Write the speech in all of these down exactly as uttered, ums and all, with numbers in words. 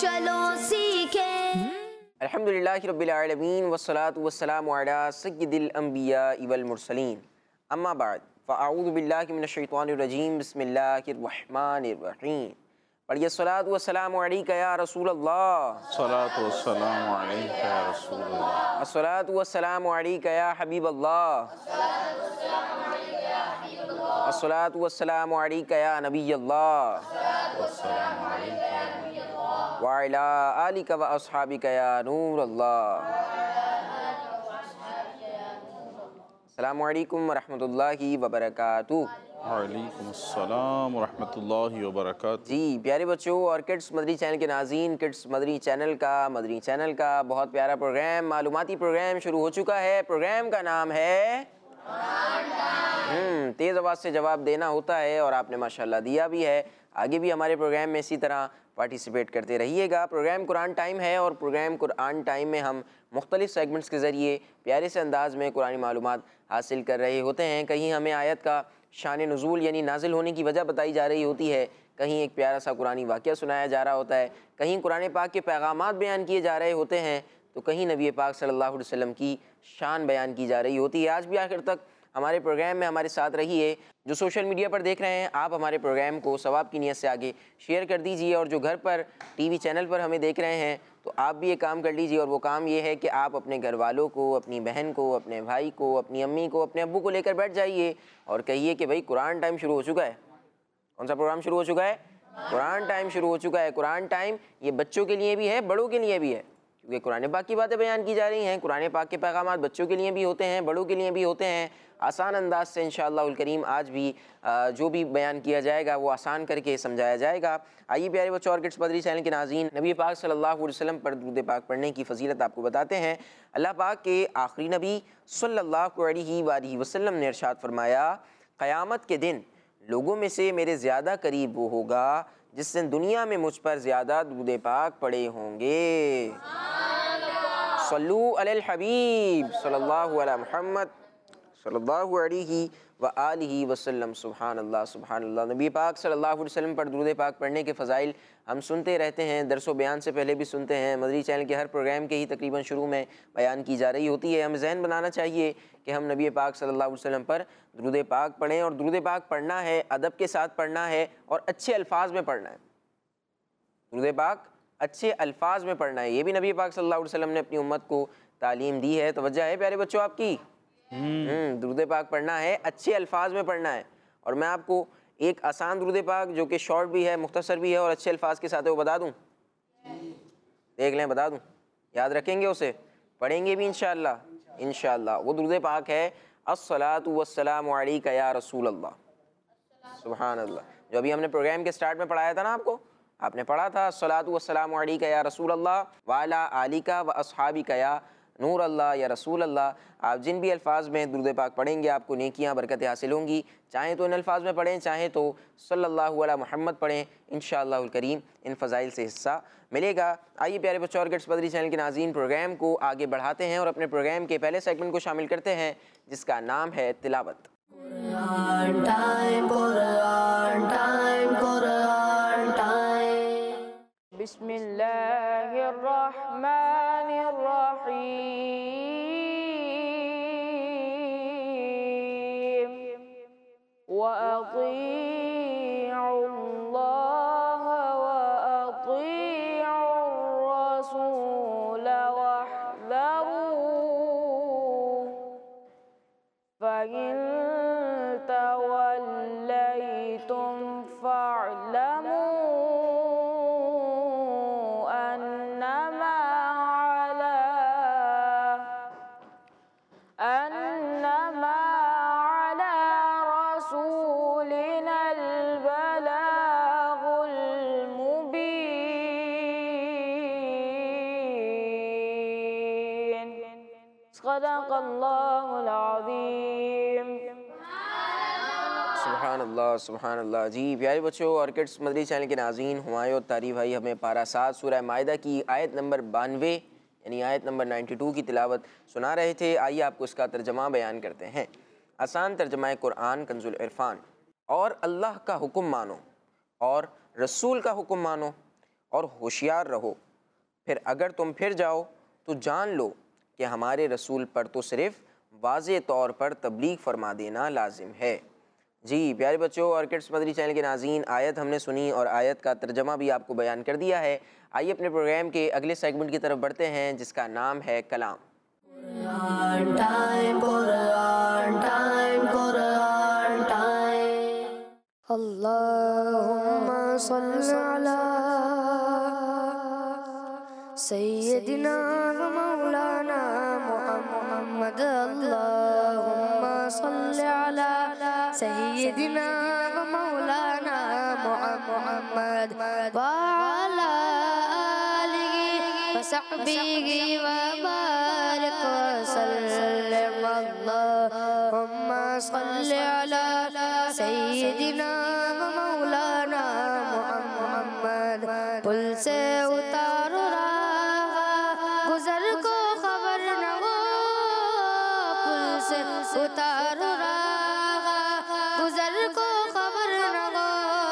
चलो सीखें। अल्हम्दुलिल्लाहि रब्बिल आलमीन वस्सलातु वस्सलामु अला सय्यिदिल अंबिया वल मुरसलीन अम्मा बाद फ़अऊज़ु बिल्लाहि मिनश शैतानिर रजीम बिस्मिल्लाहिर रहमानिर रहीम। पढ़िए सलातु वस्सलामु अलैका या रसूल अल्लाह। सलातु वस्सलामु अलैका या रसूल अल्लाह। अस्सलातु वस्सलामु अलैका या हबीब अल्लाह। अस्सलातु वस्सलामु अलैका या नबी अल्लाह व अला आलिका व अस्हाबिका या नूर अल्लाह। अस्सलामु अलैकुम व रहमतुल्लाहि व बरकातुहू। वालेकुम अस्सलाम व रहमतुल्लाहि व बरकातुहू। जी प्यारे बच्चों और किड्स मदरी चैनल के नाज़रीन, किड्स मदरी चैनल का मदरी चैनल का बहुत प्यारा प्रोग्राम, मालूमाती प्रोग्राम शुरू हो चुका है। प्रोग्राम का नाम है हम्म तेज़ आवाज़ से जवाब देना होता है और आपने माशाल्लाह दिया भी है। आगे भी हमारे प्रोग्राम में इसी तरह पार्टिसिपेट करते रहिएगा। प्रोग्राम कुरान टाइम है और प्रोग्राम कुरान टाइम में हम मुख्तलिफ़ सेगमेंट्स के ज़रिए प्यारे से अंदाज़ में कुरानी मालूमात हासिल कर रहे होते हैं। कहीं हमें आयत का शान नुज़ूल यानी नाजिल होने की वजह बताई जा रही होती है, कहीं एक प्यारा सा कुरानी वाक़या सुनाया जा रहा होता है, कहीं कुरान पाक के पैगामात बयान किए जा रहे होते हैं, तो कहीं नबी पाक सल्लल्लाहु अलैहि वसल्लम की शान बयान की जा रही होती है। आज भी आखिर तक हमारे प्रोग्राम में हमारे साथ रहिए। जो सोशल मीडिया पर देख रहे हैं आप हमारे प्रोग्राम को सवाब की नीयत से आगे शेयर कर दीजिए, और जो घर पर टीवी चैनल पर हमें देख रहे हैं तो आप भी ये काम कर लीजिए, और वो काम ये है कि आप अपने घर वालों को, अपनी बहन को, अपने भाई को, अपनी अम्मी को, अपने अब्बू को लेकर बैठ जाइए और कहिए कि भाई कुरान टाइम शुरू हो चुका है। कौन सा प्रोग्राम शुरू हो चुका है? कुरान टाइम शुरू हो चुका है। कुरान टाइम ये बच्चों के लिए भी है, बड़ों के लिए भी है, क्योंकि कुरान पाक की बातें बयान की जा रही हैं। कुरान पाक के पैगामात बच्चों के लिए भी होते हैं, बड़ों के लिए भी होते हैं। आसान अंदाज से इंशाअल्लाहुल करीम आज भी जो भी बयान किया जाएगा वो आसान करके समझाया जाएगा। आइए प्यारे बच्चों और किड्स मदरी चैनल के नाज़रीन, नबी पाक सल्लल्लाहु अलैहि वसल्लम पर दुरूद पाक पढ़ने की फजीलत आपको बताते हैं। अल्लाह पाक के आखिरी नबी सल्लल्लाहु अलैहि वसल्लम ने इरशाद फरमाया, क़यामत के दिन लोगों में से मेरे ज़्यादा करीब वो होगा जिसने दुनिया में मुझ पर ज़्यादा दुरूद पाक पढ़े होंगे। सल्लू अलल हबीब सल्लल्लाहु अला मुहम्मद सल्लल्लाहु अलैहि व आलिहि वसल्लम। सुभान अल्लाह सुभान अल्लाह। नबी पाक सल्लल्लाहु अलैहि वसल्लम पर दुरूद पाक पढ़ने के फ़ज़ाइल हम सुनते रहते हैं, दरसो बयान से पहले भी सुनते हैं। मदरी चैनल के हर प्रोग्राम के ही तकरीबन शुरू में बयान की जा रही होती है। हमें ज़हन बनाना चाहिए कि हम नबी पाक सल्लल्लाहु अलैहि वसल्लम पर दुरूद पाक पढ़ें, और दुरूद पाक पढ़ना है अदब के साथ पढ़ना है और अच्छे अल्फाज में पढ़ना है। दुरूद पाक अच्छे अल्फाज में पढ़ना है, ये भी नबी पाक सल्लल्लाहु अलैहि वसल्लम ने अपनी उम्मत को तालीम दी है। तवज्जो है प्यारे बच्चों आपकी? हम्म दुरूद पाक पढ़ना है, अच्छे अल्फाज में पढ़ना है। और मैं आपको एक आसान दुरूद पाक जो कि शॉर्ट भी है, मुख्तसर भी है और अच्छे अल्फाज के साथ है वो बता दूं? देख लें, बता दूं? याद रखेंगे उसे? पढ़ेंगे भी इंशाअल्लाह इंशाअल्लाह। वो दुरूद पाक है अस्सलातु वस्सलामु अलैका या रसूल अल्लाह। सुभान अल्लाह। जो अभी हमने प्रोग्राम के स्टार्ट में पढ़ाया था ना, आपको आपने पढ़ा था अस्सलातु वस्सलामु अलैका या रसूल अल्लाह व अला आलिका व अस्हाबिका या नूर अल्लाह या रसूल अल्लाह। आप जिन भी अल्फाज में दुरूद पाक पढ़ेंगे आपको नेकियां बरकतें हासिल होंगी। चाहे तो इन अल्फाज में पढ़ें, चाहे तो सल्लल्लाहु अला मुहम्मद पढ़ें, इंशाअल्लाहुल करीम इन फ़ज़ाइल से हिस्सा मिलेगा। आइए प्यारे बच्चों और किड्स मदरी चैनल के नाज़रीन, प्रोग्राम को आगे बढ़ाते हैं और अपने प्रोग्राम के पहले सेगमेंट को शामिल करते हैं जिसका नाम है तिलावत। कुरान टाइम कुरान टाइम कुरान टाइम। बिस्मिल्लाहिर रहमानिर रहीम। व अतीउल्लाह व अतीउर रसूल वहज़रू फ़इन तवल्लैतुम फ़अलमू सदक़ल्लाहुल अज़ीम। सुभान अल्लाह सुभान अल्लाह। जी प्यारे बच्चों और किड्स मदरी चैनल के नाज़रीन, हुमायूं तारी भाई हमें पारा सात सूरह माइदा की आयत नंबर बानवे यानी आयत नंबर बानवे की तिलावत सुना रहे थे। आइए आपको इसका तर्जमा बयान करते हैं। आसान तर्जमा कुरान कंजुल इरफान। और अल्लाह का हुक्म मानो और रसूल का हुक्म मानो اور ہوشیار رہو، پھر اگر تم پھر جاؤ تو جان لو کہ ہمارے رسول پر تو صرف واضح طور پر تبلیغ فرما دینا لازم ہے۔ جی پیارے بچوں اور کڈس مدنی چینل کے ناظرین، آیت ہم نے سنی اور آیت کا ترجمہ بھی آپ کو بیان کر دیا ہے۔ آئیے اپنے پروگرام کے اگلے سیگمنٹ کی طرف بڑھتے ہیں جس کا نام ہے کلام۔ Quran time, Quran time, Quran time. Allahumma salli ala Sayyidina wa Maulana Muhammad. Allahumma salli ala Sayyidina wa Maulana Muhammad wa ala alihi wa sahbihi wa barik wa sallim. Allahumma salli ala Sayyidina wa Maulana Muhammad. پل سے اتارو راہ گزر کو خبر نہ ہو، پل سے اتارو راہ گزر کو خبر نہ ہو،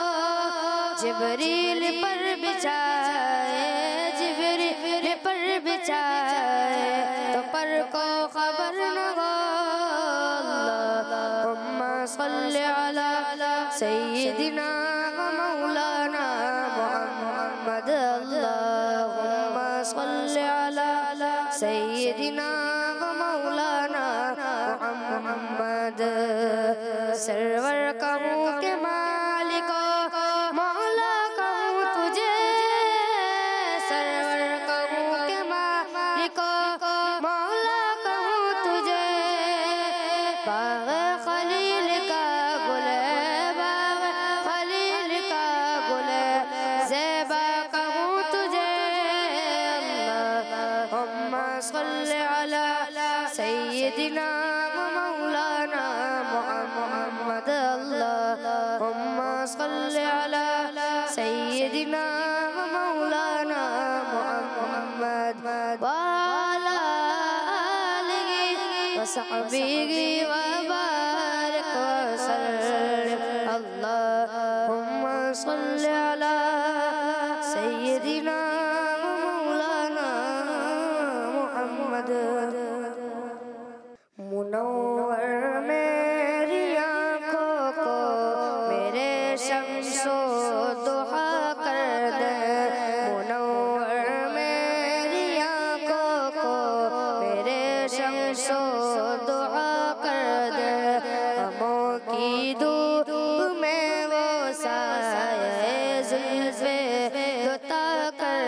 جبریل پر بچھائے جبریل پر بچھائے تو پر کو خبر نہ ہو۔ اللہم صلی علی سیدنا و مولانا محمد. اللہم صلی علی سیدنا و مولانا محمد. سرور کہوں کہ مالک و مولا کہوں تجھے، سرور کہوں کہ مالک و مولا کہوں تجھے. باغ خلیل کا گل ہے، باغ خلیل کا گل ہے، زیبا کہوں تجھے. اللہم صلی علی سیدنا و مولانا محمد. اللہم صلی علی سیدنا و مولانا محمد وعلی آلہ و صحبہ و بارک وسلم. اللہم صلی علی سیدنا و مولانا محمد. منور میری آنکھوں کو میرے شمس و ضحیٰ کر دے، منور میری آنکھوں کو میرے شمس و ضحیٰ کر دے. غموں کی دھوپ میں وہ سایہ زلفِ دوتا کر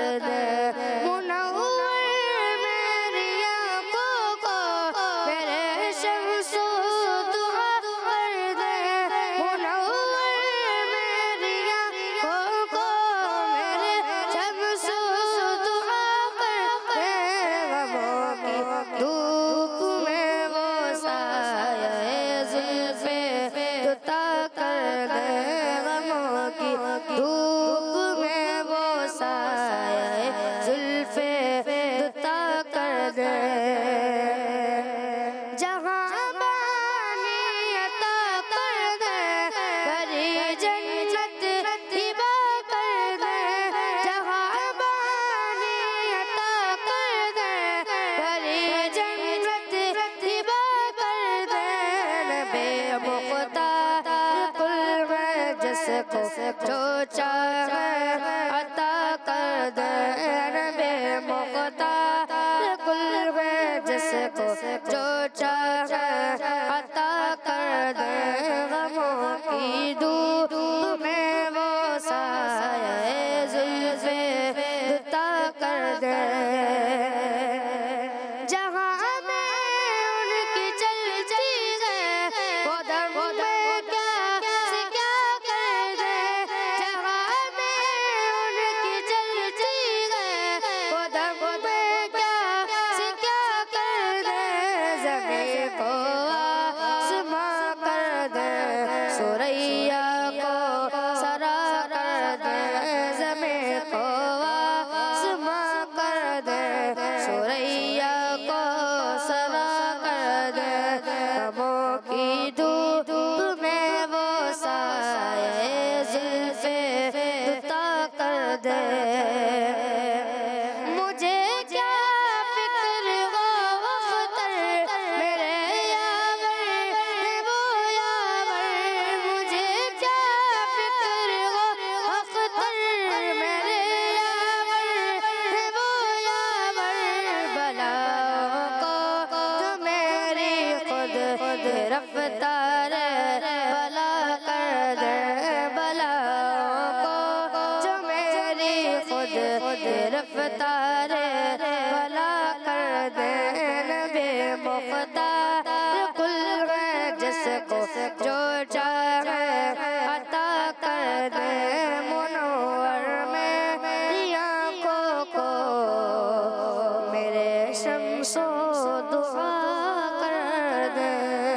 رفتار بلا کر دے بلاؤں کو جو میری خود رفتار بلا کر دے نبی مختار کل ہے جس کو جو چاہے عطا کر دے منور میری آنکھوں کو میرے شمس و دعا کر دے.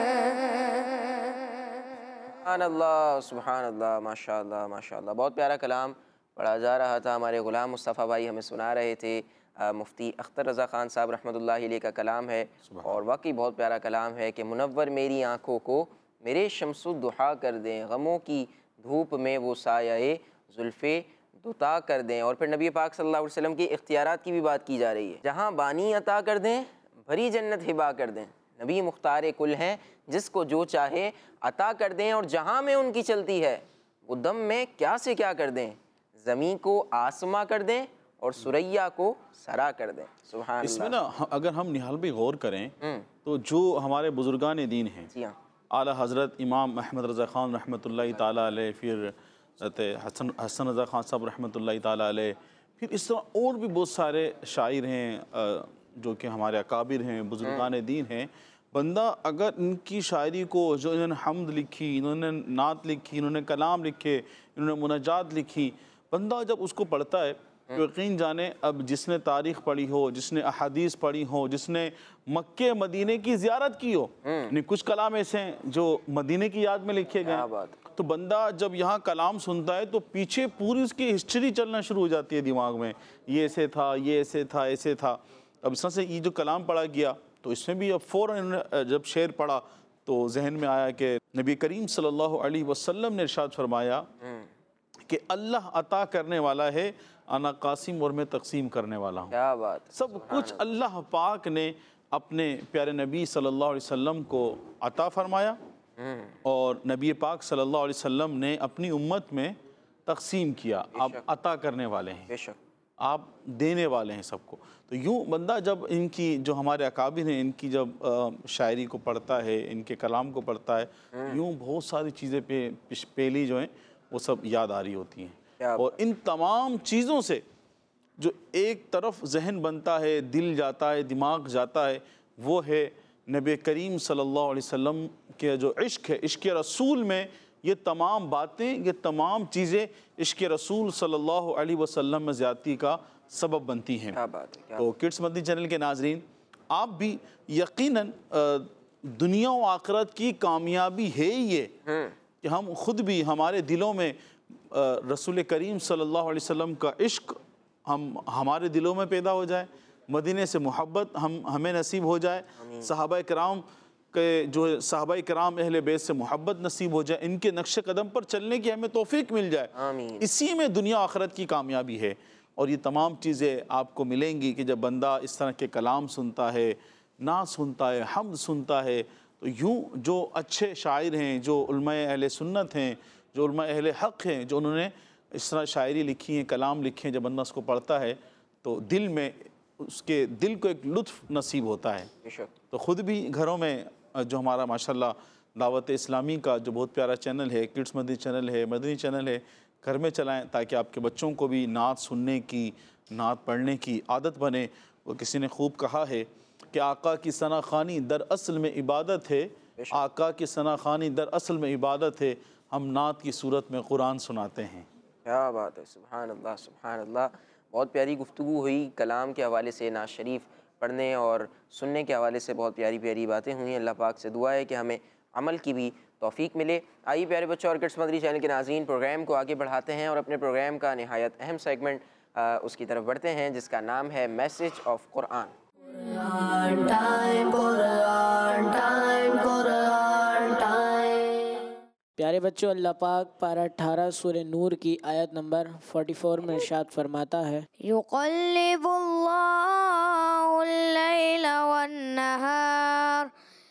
سبحان اللہ سبحان اللہ ماشاء اللہ ماشاء اللہ. بہت پیارا کلام پڑھا جا رہا تھا. ہمارے غلام مصطفیٰ بھائی ہمیں سنا رہے تھے. مفتی اختر رضا خان صاحب رحمۃ اللہ علیہ کا کلام ہے اور واقعی بہت پیارا کلام ہے کہ منور میری آنکھوں کو میرے شمس الضحیٰ کر دیں, غموں کی دھوپ میں وہ سایہ زلف دتا کر دیں. اور پھر نبی پاک صلی اللہ علیہ وسلم کے اختیارات کی بھی بات کی جا رہی ہے. جہاں بانی عطا کر دیں بھری جنت ہبا کر دیں. نبی مختار کل ہیں جس کو جو چاہے عطا کر دیں اور جہاں میں ان کی چلتی ہے وہ دم میں کیا سے کیا کر دیں. زمین کو آسماں کر دیں اور سریا کو سرا کر دیں. سبحان اللہ. اس میں نا اگر ہم نہال بھی غور کریں تو جو ہمارے بزرگان دین ہیں, جی ہاں, اعلیٰ حضرت امام احمد رضا خان رحمۃ اللہ تعالیٰ علیہ, پھر حضرت حسن حسن رضا خان صاحب رحمۃ اللہ تعالیٰ علیہ, پھر اس طرح اور بھی بہت سارے شاعر ہیں جو کہ ہمارے اکابر ہیں, بزرگان دین ہیں. بندہ اگر ان کی شاعری کو, جو انہوں نے حمد لکھی, انہوں نے نعت لکھی, انہوں نے کلام لکھے, انہوں نے مناجات لکھی, بندہ جب اس کو پڑھتا ہے تو یقین جانے اب جس نے تاریخ پڑھی ہو, جس نے احادیث پڑھی ہو, جس نے مکہ مدینے کی زیارت کی ہو, یعنی کچھ کلام ایسے ہیں جو مدینے کی یاد میں لکھے گئے ہیں, تو بندہ جب یہاں کلام سنتا ہے تو پیچھے پوری اس کی ہسٹری چلنا شروع ہو جاتی ہے دماغ میں, یہ ایسے تھا, یہ ایسے تھا, ایسے تھا. اب اس طرح سے یہ جو کلام پڑھا گیا تو اس میں بھی اب فوراً جب شعر پڑھا تو ذہن میں آیا کہ نبی کریم صلی اللہ علیہ وسلم نے ارشاد فرمایا کہ اللہ عطا کرنے والا ہے, انا قاسم اور میں تقسیم کرنے والا ہوں. کیا بات. سب کچھ اللہ پاک نے اپنے پیارے نبی صلی اللہ علیہ وسلم کو عطا فرمایا اور نبی پاک صلی اللہ علیہ وسلم نے اپنی امت میں تقسیم کیا. آپ عطا کرنے والے ہیں, بے شک آپ دینے والے ہیں سب کو. تو یوں بندہ جب ان کی جو ہمارے اکابر ہیں ان کی جب شاعری کو پڑھتا ہے, ان کے کلام کو پڑھتا ہے, یوں بہت ساری چیزیں پہ پہلی جو ہیں وہ سب یاد آ رہی ہوتی ہیں. اور ان تمام چیزوں سے جو ایک طرف ذہن بنتا ہے, دل جاتا ہے, دماغ جاتا ہے, وہ ہے نبی کریم صلی اللہ علیہ وسلم کے جو عشق ہے, عشق رسول میں یہ تمام باتیں, یہ تمام چیزیں عشق رسول صلی اللہ علیہ وسلم میں زیادتی کا سبب بنتی ہیں. تو کڈس مدنی چینل کے ناظرین, آپ بھی یقیناً دنیا و آخرت کی کامیابی ہے یہ کہ ہم خود بھی ہمارے دلوں میں رسول کریم صلی اللہ علیہ وسلم کا عشق ہم ہمارے دلوں میں پیدا ہو جائے, مدینے سے محبت ہم ہمیں نصیب ہو جائے, صحابہ کرام کہ جو صحابہ کرام اہل بیت سے محبت نصیب ہو جائے, ان کے نقش قدم پر چلنے کی ہمیں توفیق مل جائے. اسی میں دنیا آخرت کی کامیابی ہے. اور یہ تمام چیزیں آپ کو ملیں گی کہ جب بندہ اس طرح کے کلام سنتا ہے, نعت سنتا ہے, حمد سنتا ہے, تو یوں جو اچھے شاعر ہیں, جو علماء اہل سنت ہیں, جو علماء اہل حق ہیں, جو انہوں نے اس طرح شاعری لکھی ہیں, کلام لکھے ہیں, جب بندہ اس کو پڑھتا ہے تو دل میں اس کے دل کو ایک لطف نصیب ہوتا ہے. تو خود بھی گھروں میں جو ہمارا ماشاءاللہ دعوت اسلامی کا جو بہت پیارا چینل ہے, کڈس مدنی چینل ہے, مدنی چینل ہے, گھر میں چلائیں تاکہ آپ کے بچوں کو بھی نعت سننے کی, نعت پڑھنے کی عادت بنے. وہ کسی نے خوب کہا ہے کہ آقا کی ثنا خوانی در اصل میں عبادت ہے, آقا کی ثنا خوانی در اصل میں عبادت ہے, ہم نعت کی صورت میں قرآن سناتے ہیں. کیا بات ہے. سبحان اللہ سبحان اللہ. بہت پیاری گفتگو ہوئی, کلام کے حوالے سے, نعت شریف پڑھنے اور سننے کے حوالے سے بہت پیاری پیاری باتیں ہوئی. اللہ پاک سے دعا ہے کہ ہمیں عمل کی بھی توفیق ملے. آئیے پیارے بچوں اور کڈس مدنی چینل کے ناظرین, پروگرام کو آگے بڑھاتے ہیں اور اپنے پروگرام کا نہایت اہم سیگمنٹ اس کی طرف بڑھتے ہیں جس کا نام ہے میسج آف قرآن. قرآن ٹائم, قرآن ٹائم, قرآن ٹائم. پیارے بچوں, اللہ پاک پارہ اٹھارہ سورہ نور کی آیت نمبر چوالیس میں ارشاد فرماتا ہے, یقلب اللہ اللیل والنہار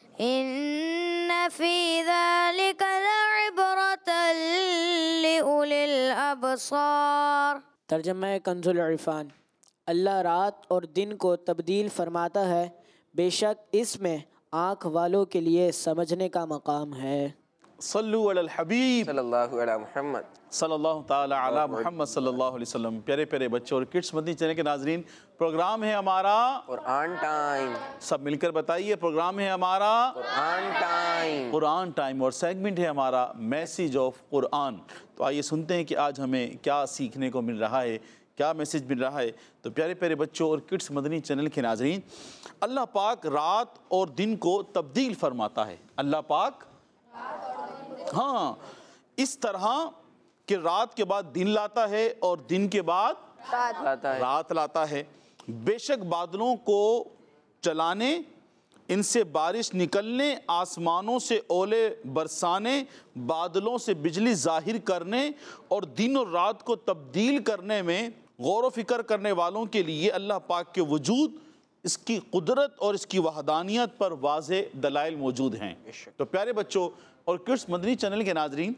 ان فی ذلک لعبرۃ لأولی الابصار. ترجمہ کنز العرفان. اللہ رات اور دن کو تبدیل فرماتا ہے, بے شک اس میں آنکھ والوں کے لیے سمجھنے کا مقام ہے۔ صلو علی الحبیب صلی اللہ علیہ محمد۔ صلی اللہ تعالی علی محمد صلی اللہ علیہ وسلم۔ پیارے پیارے بچوں اور کڈس مدنی چینل کے ناظرین، پروگرام ہے ہمارا قرآن ٹائم، سب مل کر بتائیے، پروگرام ہے ہمارا قرآن ٹائم، قرآن ٹائم، اور سیگمنٹ ہے ہمارا میسیج آف قرآن۔ تو آئیے سنتے ہیں کہ آج ہمیں کیا سیکھنے کو مل رہا ہے، کیا میسیج مل رہا ہے۔ تو پیارے پیارے بچوں اور کڈس مدنی چینل کے ناظرین، اللہ پاک رات اور دن کو تبدیل فرماتا ہے۔ اللہ پاک ہاں اس طرح کہ رات کے بعد دن لاتا ہے اور دن کے بعد آتا ہے۔ رات لاتا ہے۔ بے شک بادلوں کو چلانے، ان سے بارش نکلنے، آسمانوں سے اولے برسانے، بادلوں سے بجلی ظاہر کرنے اور دن اور رات کو تبدیل کرنے میں غور و فکر کرنے والوں کے لیے اللہ پاک کے وجود، اس کی قدرت اور اس کی وحدانیت پر واضح دلائل موجود ہیں۔ تو پیارے بچوں اور کڈس مدنی چینل کے ناظرین،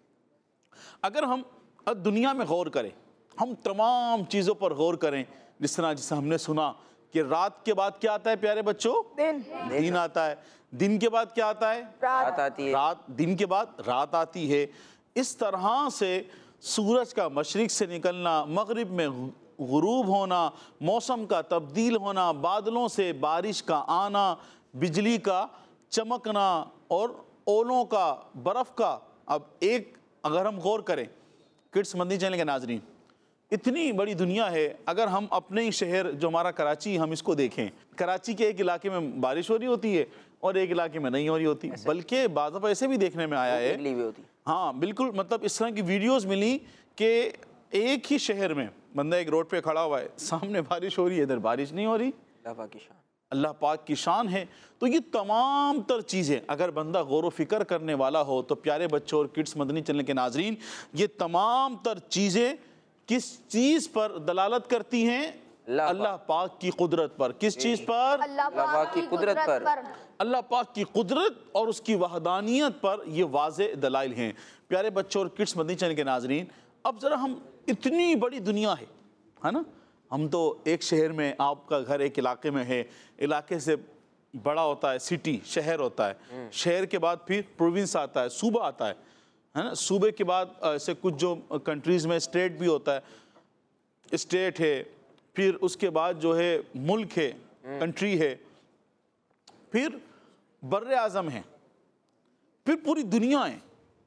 اگر ہم دنیا میں غور کریں، ہم تمام چیزوں پر غور کریں، جس طرح جسے ہم نے سنا کہ رات کے بعد کیا آتا ہے پیارے بچوں؟ دن دن آتا ہے۔ دن کے بعد کیا آتا ہے؟ رات آتی ہے۔ رات۔ دن کے بعد رات آتی ہے۔ اس طرح سے سورج کا مشرق سے نکلنا، مغرب میں غروب ہونا، موسم کا تبدیل ہونا، بادلوں سے بارش کا آنا، بجلی کا چمکنا اور اولوں کا، برف کا۔ اب ایک اگر ہم غور کریں کڈس مدنی چینل کے ناظرین، اتنی بڑی دنیا ہے، اگر ہم اپنے ہی شہر جو ہمارا کراچی، ہم اس کو دیکھیں، کراچی کے ایک علاقے میں بارش ہو رہی ہوتی ہے اور ایک علاقے میں نہیں ہو رہی ہوتی، بلکہ بعض دفعہ ایسے بھی دیکھنے میں آیا ہے، بجلی بھی ہوتی۔ ہاں بالکل، مطلب اس طرح کی ویڈیوز ملی کہ ایک ہی شہر میں بندہ ایک روڈ پہ کھڑا ہوا ہے، سامنے بارش ہو رہی ہے، ادھر بارش نہیں ہو رہی۔ اللہ پاک کی شان، اللہ پاک کی شان ہے۔ تو یہ تمام تر چیزیں اگر بندہ غور و فکر کرنے والا ہو تو پیارے بچوں اور کڈس مدنی چینل کے ناظرین، یہ تمام تر چیزیں کس چیز پر دلالت کرتی ہیں؟ اللہ پاک کی قدرت پر۔ کس چیز پر؟ اللہ پاک کی قدرت پر۔ اللہ پاک کی قدرت اور اس کی وحدانیت پر یہ واضح دلائل ہیں۔ پیارے بچوں اور کڈس مدنی چینل کے ناظرین، اب ذرا ہم، اتنی بڑی دنیا ہے ہے نا، ہم تو ایک شہر میں، آپ کا گھر ایک علاقے میں ہے، علاقے سے بڑا ہوتا ہے سٹی، شہر ہوتا ہے، شہر کے بعد پھر پروونس آتا ہے، صوبہ آتا ہے ہے نا، صوبے کے بعد ایسے کچھ جو کنٹریز میں اسٹیٹ بھی ہوتا ہے، اسٹیٹ ہے، پھر اس کے بعد جو ہے ملک ہے، کنٹری ہے، پھر بر اعظم ہے، پھر پوری دنیا ہے۔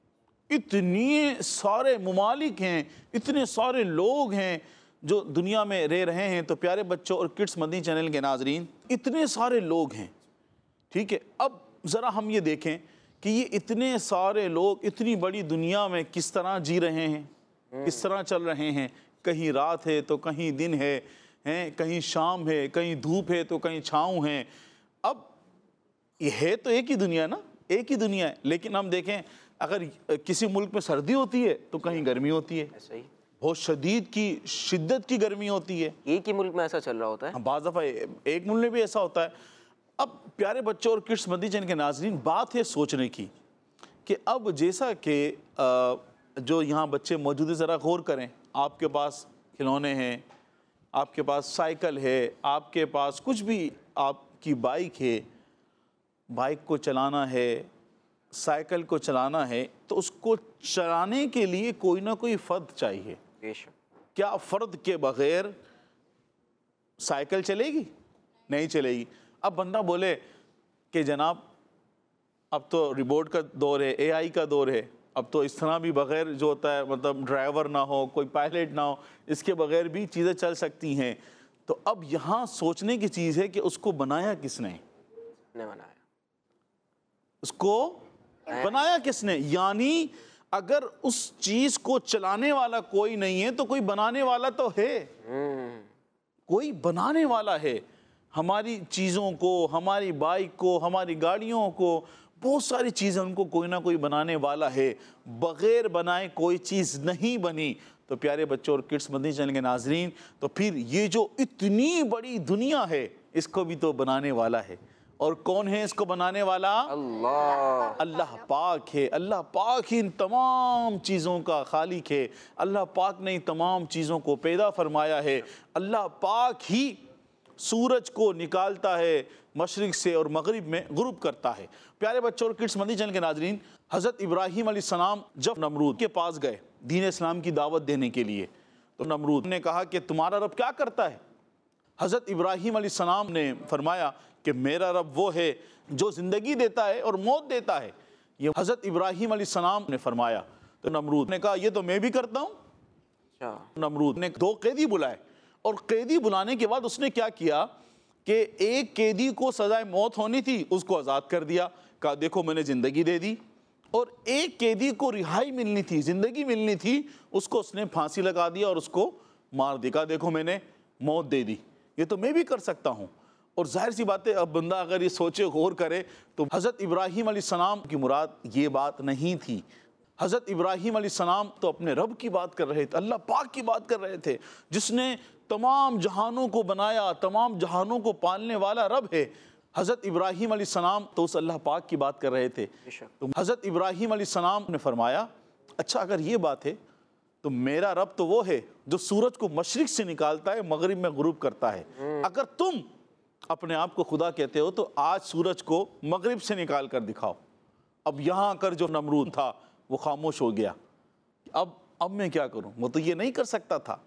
اتنے سارے ممالک ہیں، اتنے سارے لوگ ہیں جو دنیا میں رہ رہے ہیں۔ تو پیارے بچوں اور کڈس مدنی چینل کے ناظرین، اتنے سارے لوگ ہیں، ٹھیک ہے۔ اب ذرا ہم یہ دیکھیں کہ یہ اتنے سارے لوگ اتنی بڑی دنیا میں کس طرح جی رہے ہیں، کس طرح چل رہے ہیں۔ کہیں رات ہے تو کہیں دن ہے، کہیں شام ہے، کہیں دھوپ ہے تو کہیں چھاؤں ہے۔ اب یہ ہے تو ایک ہی دنیا نا، ایک ہی دنیا ہے، لیکن ہم دیکھیں اگر کسی ملک میں سردی ہوتی ہے تو کہیں گرمی ہوتی ہے، ایسا ہی بہت شدید کی شدت کی گرمی ہوتی ہے۔ ایک ہی ملک میں ایسا چل رہا ہوتا ہے۔ بعض دفعہ ایک ملک میں بھی ایسا ہوتا ہے۔ اب پیارے بچوں اور کڈس مدنی چینل کے ناظرین، بات ہے سوچنے کی کہ اب جیسا کہ جو یہاں بچے موجود ہیں، ذرا غور کریں، آپ کے پاس کھلونے ہیں، آپ کے پاس سائیکل ہے، آپ کے پاس کچھ بھی، آپ کی بائک ہے، بائک کو چلانا ہے، سائیکل کو چلانا ہے، تو اس کو چلانے کے لیے کوئی نہ کوئی فرد چاہیے۔ بے شک۔ کیا فرد کے بغیر سائیکل چلے گی؟ نہیں چلے گی۔ اب بندہ بولے کہ جناب اب تو ریبوٹ کا دور ہے، اے آئی کا دور ہے، اب تو اس طرح بھی بغیر جو ہوتا ہے، مطلب ڈرائیور نہ ہو، کوئی پائلٹ نہ ہو، اس کے بغیر بھی چیزیں چل سکتی ہیں۔ تو اب یہاں سوچنے کی چیز ہے کہ اس کو بنایا کس نے؟ نے بنایا، اس کو بنایا کس نے؟ یعنی اگر اس چیز کو چلانے والا کوئی نہیں ہے تو کوئی بنانے والا تو ہے، کوئی بنانے والا ہے۔ ہماری چیزوں کو، ہماری بائک کو، ہماری گاڑیوں کو، بہت ساری چیزیں ان کو کوئی نہ کوئی بنانے والا ہے۔ بغیر بنائے کوئی چیز نہیں بنی۔ تو پیارے بچوں اور کڈس مدنی چینل کے ناظرین، تو پھر یہ جو اتنی بڑی دنیا ہے، اس کو بھی تو بنانے والا ہے۔ اور کون ہے اس کو بنانے والا؟ اللہ اللہ پاک ہے۔ اللہ پاک ہی ان تمام چیزوں کا خالق ہے۔ اللہ پاک نے ان تمام چیزوں کو پیدا فرمایا ہے۔ اللہ پاک ہی سورج کو نکالتا ہے مشرق سے اور مغرب میں غروب کرتا ہے۔ پیارے بچوں اور کڈس مدنی چینل کے ناظرین، حضرت ابراہیم علیہ السلام جب نمرود کے پاس گئے دین اسلام کی دعوت دینے کے لیے، تو نمرود نے کہا کہ تمہارا رب کیا کرتا ہے؟ حضرت ابراہیم علیہ السلام نے فرمایا کہ میرا رب وہ ہے جو زندگی دیتا ہے اور موت دیتا ہے۔ یہ حضرت ابراہیم علیہ السلام نے فرمایا، تو نمرود نے کہا یہ تو میں بھی کرتا ہوں۔ نمرود نے دو قیدی بلائے، اور قیدی بلانے کے بعد اس نے کیا کیا کہ ایک قیدی کو سزائے موت ہونی تھی، اس کو آزاد کر دیا، کہا دیکھو میں نے زندگی دے دی، اور ایک قیدی کو رہائی ملنی تھی، زندگی ملنی تھی، اس کو اس نے پھانسی لگا دیا اور اس کو مار دیا، کہا دیکھو میں نے موت دے دی، یہ تو میں بھی کر سکتا ہوں۔ اور ظاہر سی بات ہے اب بندہ اگر یہ سوچے غور کرے تو حضرت ابراہیم علیہ السلام کی مراد یہ بات نہیں تھی۔ حضرت ابراہیم علیہ السلام تو اپنے رب کی بات کر رہے تھے، اللہ پاک کی بات کر رہے تھے، جس نے تمام جہانوں کو بنایا، تمام جہانوں کو پالنے والا رب ہے۔ حضرت ابراہیم علیہ السلام تو اس اللہ پاک کی بات کر رہے تھے۔ تو حضرت ابراہیم علیہ السلام نے فرمایا اچھا اگر یہ بات ہے تو میرا رب تو وہ ہے جو سورج کو مشرق سے نکالتا ہے مغرب میں غروب کرتا ہے۔ اگر تم اپنے آپ کو خدا کہتے ہو تو آج سورج کو مغرب سے نکال کر دکھاؤ۔ اب یہاں کر جو نمرود تھا وہ خاموش ہو گیا، اب اب میں کیا کروں، وہ تو یہ نہیں کر سکتا تھا۔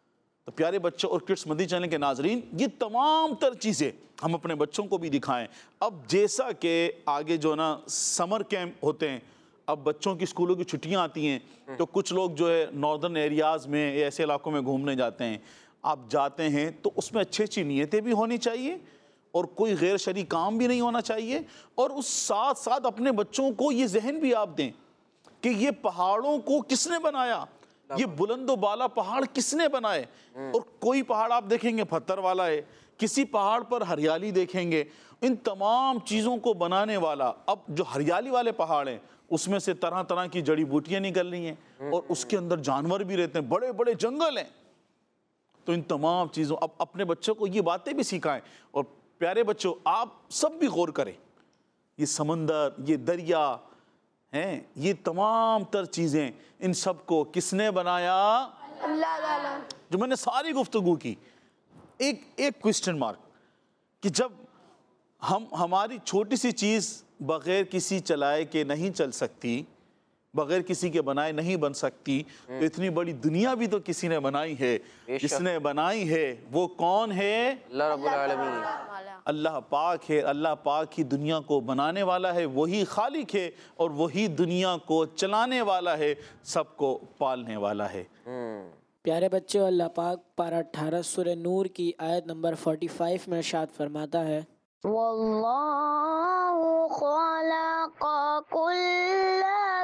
تو پیارے بچوں اور کڈس مدنی چینل کے ناظرین، یہ تمام تر چیزیں ہم اپنے بچوں کو بھی دکھائیں۔ اب جیسا کہ آگے جو نا سمر کیمپ ہوتے ہیں، اب بچوں کی اسکولوں کی چھٹیاں آتی ہیں، تو کچھ لوگ جو ہے ناردرن ایریاز میں ایسے علاقوں میں گھومنے جاتے ہیں۔ آپ جاتے ہیں تو اس میں اچھی اچھی نیتیں بھی ہونی چاہیے اور کوئی غیر شرعی کام بھی نہیں ہونا چاہیے، اور اس ساتھ ساتھ اپنے بچوں کو یہ ذہن بھی آپ دیں کہ یہ پہاڑوں کو کس نے بنایا، یہ بلند و بالا پہاڑ کس نے بنائے۔ اور کوئی پہاڑ آپ دیکھیں گے پتھر والا ہے، کسی پہاڑ پر ہریالی دیکھیں گے، ان تمام چیزوں کو بنانے والا۔ اب جو ہریالی والے پہاڑ ہیں اس میں سے طرح طرح کی جڑی بوٹیاں نکل رہی ہیں، اور اس کے اندر جانور بھی رہتے ہیں، بڑے بڑے جنگل ہیں۔ تو ان تمام چیزوں اب اپنے بچوں کو یہ باتیں بھی سکھائیں۔ اور پیارے بچوں آپ سب بھی غور کریں، یہ سمندر، یہ دریا ہیں، یہ تمام تر چیزیں، ان سب کو کس نے بنایا؟ اللہ تعالیٰ۔ جو میں نے ساری گفتگو کی، ایک ایک کوسچن مارک کہ جب ہم ہماری چھوٹی سی چیز بغیر کسی چلائے کے نہیں چل سکتی، بغیر کسی کے بنائے نہیں بن سکتی، تو اتنی بڑی دنیا بھی تو کسی نے بنائی ہے۔ جس نے بنائی ہے وہ کون ہے؟ اللہ رب العالمین، اللہ پاک ہے۔ اللہ پاک ہی دنیا کو بنانے والا ہے، وہی خالق ہے، اور وہی دنیا کو چلانے والا ہے، سب کو پالنے والا ہے۔ پیارے بچوں، اللہ پاک پارہ اٹھارہ سورہ نور کی آیت نمبر فورٹی فائیو میں ارشاد فرماتا ہے، واللہ خلق کل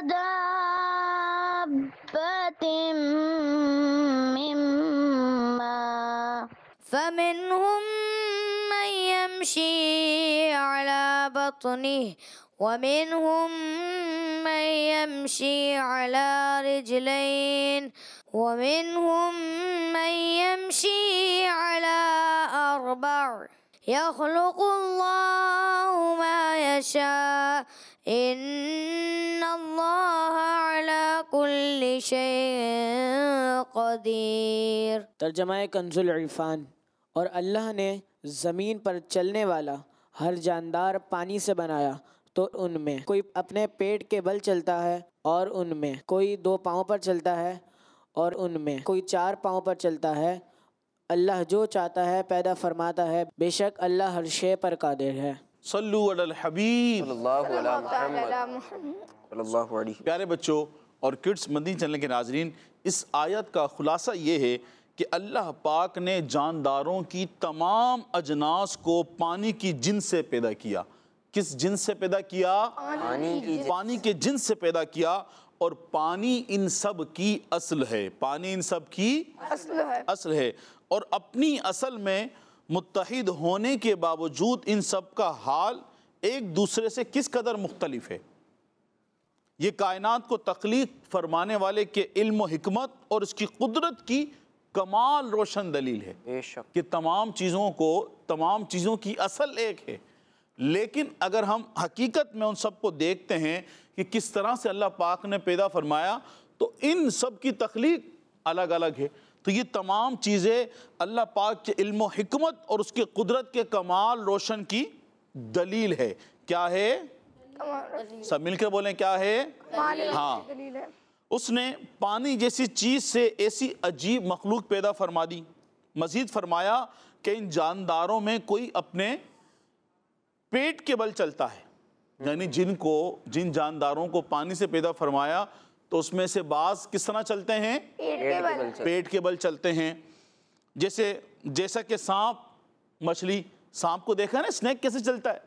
دابۃ من ماء فمنهم من يمشي على بطنه ومنهم من يمشي على رجلين ومنهم من يمشي على أربع يخلق الله ما يشاء إن الله على كل شيء قدير۔ ترجمہ کنز العرفان۔ اور اللہ نے زمین پر چلنے والا ہر جاندار پانی سے بنایا، تو ان میں کوئی اپنے پیٹ کے بل چلتا ہے، اور ان میں کوئی دو پاؤں پر چلتا ہے، اور ان میں کوئی چار پاؤں پر چلتا ہے۔ اللہ جو چاہتا ہے پیدا فرماتا ہے، بے شک اللہ ہر شے پر قادر ہے۔ صلو علی الحبیب صلی اللہ علیہ محمد صلی اللہ علیہ۔ پیارے بچوں اور کڈس مدنی چینل کے ناظرین، اس آیت کا خلاصہ یہ ہے کہ اللہ پاک نے جانداروں کی تمام اجناس کو پانی کی جنس سے پیدا کیا۔ کس جنس سے پیدا کیا؟ پانی کی پانی کے جنس سے پیدا کیا، اور پانی ان سب کی اصل ہے۔ پانی ان سب کی اصل ہے، اور اپنی اصل میں متحد ہونے کے باوجود ان سب کا حال ایک دوسرے سے کس قدر مختلف ہے۔ یہ کائنات کو تخلیق فرمانے والے کے علم و حکمت اور اس کی قدرت کی کمال روشن دلیل ہے بے شک کہ تمام چیزوں کو تمام چیزوں کی اصل ایک ہے۔ لیکن اگر ہم حقیقت میں ان سب کو دیکھتے ہیں کہ کس طرح سے اللہ پاک نے پیدا فرمایا، تو ان سب کی تخلیق الگ الگ ہے۔ تو یہ تمام چیزیں اللہ پاک کے علم و حکمت اور اس کے قدرت کے کمال روشن کی دلیل ہے. کیا ہے؟ سب مل کر بولیں کیا ہے؟ ہاں. اس نے پانی جیسی چیز سے ایسی عجیب مخلوق پیدا فرما دی. مزید فرمایا کہ ان جانداروں میں کوئی اپنے پیٹ کے بل چلتا ہے. یعنی جن کو جن جانداروں کو پانی سے پیدا فرمایا تو اس میں سے بعض کس طرح چلتے ہیں؟ پیٹ کے بل چلتے ہیں. جیسے جیسا کہ سانپ مچھلی, سانپ کو دیکھا نا اسنیک کیسے چلتا ہے؟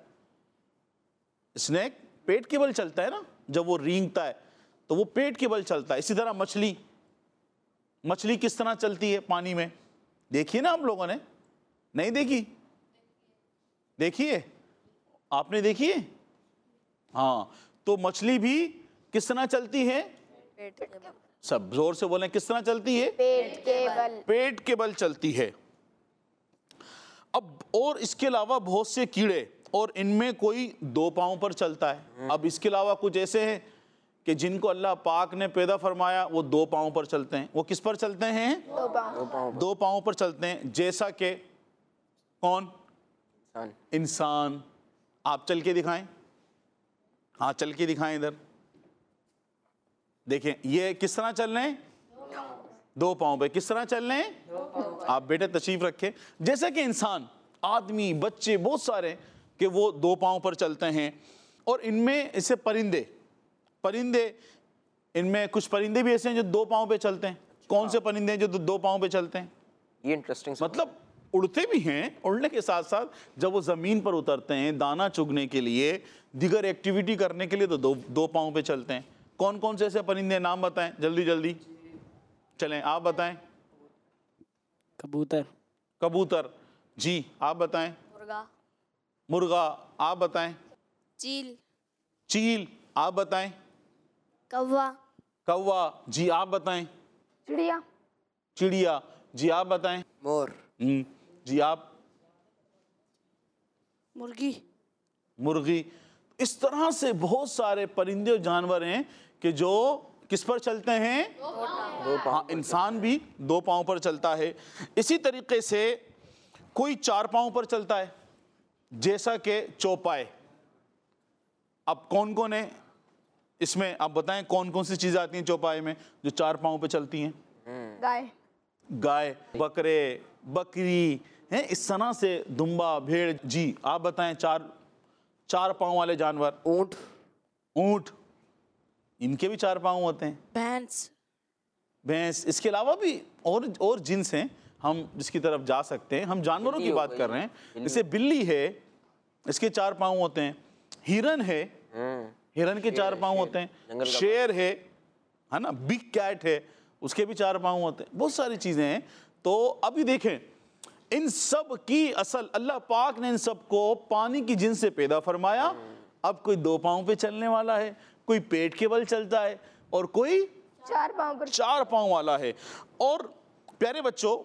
اسنیک پیٹ کے بل چلتا ہے نا, جب وہ رینگتا ہے تو وہ پیٹ کے بل چلتا ہے. اسی طرح مچھلی مچھلی کس طرح چلتی ہے پانی میں؟ دیکھیے نا آپ لوگوں نے, نہیں دیکھی؟ دیکھیے, آپ نے دیکھی ہے؟ ہاں. تو مچھلی بھی کس طرح چلتی ہے؟ سب زور سے بولیں, کس طرح چلتی ہے؟ پیٹ کے بل. پیٹ کے بل چلتی ہے. اب اور اس کے علاوہ بہت سے کیڑے, اور ان میں کوئی دو پاؤں پر چلتا ہے. اب اس کے علاوہ کچھ ایسے ہیں کہ جن کو اللہ پاک نے پیدا فرمایا وہ دو پاؤں پر چلتے ہیں. وہ کس پر چلتے ہیں؟ دو پاؤں. دو پاؤں پر چلتے ہیں. جیسا کہ کون؟ انسان. آپ چل کے دکھائیں. ہاں چل کے دکھائیں ادھر. دیکھیں یہ کس طرح چل رہے ہیں؟ دو پاؤں پہ. کس طرح چل رہے ہیں؟ آپ بیٹے تشریف رکھیں. جیسا کہ انسان, آدمی, بچے بہت سارے کہ وہ دو پاؤں پر چلتے ہیں. اور ان میں اسے پرندے پرندے ان میں کچھ پرندے بھی ایسے ہیں جو دو پاؤں پہ چلتے ہیں. کون سے پرندے ہیں جو دو پاؤں پہ چلتے ہیں؟ یہ انٹرسٹنگ, مطلب اڑتے بھی ہیں, اڑنے کے ساتھ ساتھ جب وہ زمین پر اترتے ہیں دانا چگنے کے لیے, دیگر ایکٹیویٹی کرنے کے لیے, تو دو دو پاؤں پہ چلتے ہیں. کون کون سے ایسے پرندے, نام بتائیں جلدی جلدی. چلیں آپ بتائیں. کبوتر. کبوتر. جی آپ بتائیں. مرغا. مرغا. آپ بتائیں. چیل. چیل. آپ بتائیں. کوا. کوا. جی آپ بتائیں. چڑیا. چڑیا. جی آپ بتائیں. مور. ہم جی آپ. مرغی. مرغی. اس طرح سے بہت سارے پرندے اور جانور ہیں کہ جو کس پر چلتے ہیں؟ ہاں, انسان بھی دو پاؤں پر چلتا ہے. اسی طریقے سے کوئی چار پاؤں پر چلتا ہے, جیسا کہ چوپائے. اب کون کون ہے اس میں؟ آپ بتائیں کون کون سی چیزیں آتی ہیں چوپائے میں جو چار پاؤں پہ چلتی ہیں؟ گائے. گائے, بکرے, بکری ہیں, اس طرح سے دمبا, بھیڑ. جی آپ بتائیں. چار چار پاؤں والے جانور. اونٹ. اونٹ, ان کے بھی چار پاؤں ہوتے ہیں. بھینس. بھینس. اس کے علاوہ بھی اور اور جنس ہیں ہم جس کی طرف جا سکتے ہیں. ہم جانوروں کی بات کر رہے ہیں. جیسے بلی ہے, اس کے چار پاؤں ہوتے ہیں. ہرن ہے, ہرن کے چار پاؤں ہوتے ہیں. شیر ہے ہے نا, بگ کیٹ ہے, اس کے بھی چار پاؤں ہوتے ہیں. بہت ساری چیزیں ہیں. تو ابھی دیکھیں ان سب کی اصل اللہ پاک نے ان سب کو پانی کی جن سے پیدا فرمایا. اب کوئی دو پاؤں پہ چلنے والا ہے, کوئی پیٹ کے بل چلتا ہے, اور کوئی چار پاؤں پر چار پاؤں والا ہے. اور پیارے بچوں,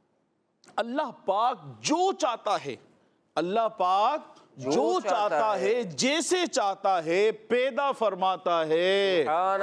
اللہ پاک جو چاہتا ہے, اللہ پاک جو چاہتا ہے, جیسے چاہتا ہے پیدا فرماتا ہے. سبحان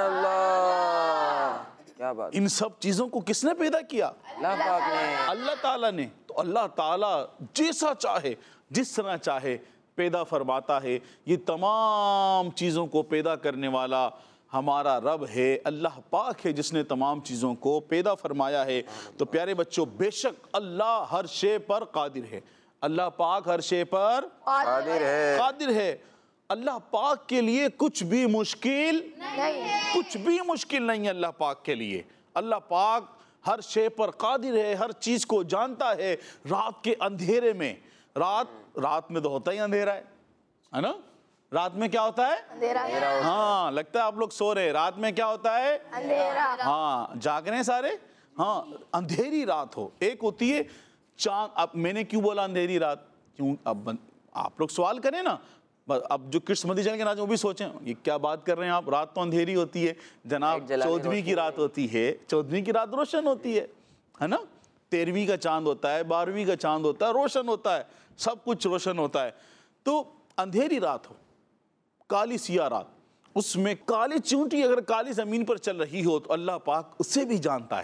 اللہ, کیا بات. ان سب چیزوں کو کس نے پیدا کیا؟ اللہ پاک نے. اللہ تعالیٰ نے. تو اللہ تعالیٰ جیسا چاہے, جس طرح چاہے پیدا فرماتا ہے. یہ تمام چیزوں کو پیدا کرنے والا ہمارا رب ہے, اللہ پاک ہے جس نے تمام چیزوں کو پیدا فرمایا ہے. تو پیارے بچوں, بے شک اللہ ہر شے پر قادر ہے. اللہ پاک ہر شے پر قادر ہے. قادر ہے. اللہ پاک کے لیے کچھ بھی مشکل نہیں. کچھ بھی مشکل نہیں ہے اللہ پاک کے لیے. اللہ پاک ہر شے پر قادر ہے, ہر چیز کو جانتا ہے. رات کے اندھیرے میں, رات رات میں تو ہوتا ہی اندھیرا ہے, ہے نا. رات میں کیا ہوتا ہے؟ اندھیرا. ہاں, لگتا ہے آپ لوگ سو رہے ہیں. رات میں کیا ہوتا ہے؟ اندھیرا. ہاں, جاگ رہے ہیں سارے. ہاں, اندھیری رات ہو. ایک ہوتی ہے چاند. اب میں نے کیوں بولا اندھیری رات؟ کیوں؟ اب آپ لوگ سوال کریں نا. اب جو کڈس مدنی چینل کے ناظرین وہ بھی سوچیں یہ کیا بات کر رہے ہیں آپ. رات تو اندھیری ہوتی ہے جناب, چودھویں کی رات ہوتی ہے, چودھویں کی رات روشن ہوتی ہے, ہے نا. تیرہویں کا چاند ہوتا ہے, بارہویں کا چاند ہوتا ہے, روشن ہوتا ہے, سب کچھ روشن ہوتا ہے. تو اندھیری رات ہو, کالی سیاہ رات, اس میں کالی چونٹی اگر کالی زمین پر چل رہی ہو تو اللہ پاک اسے بھی جانتا ہے.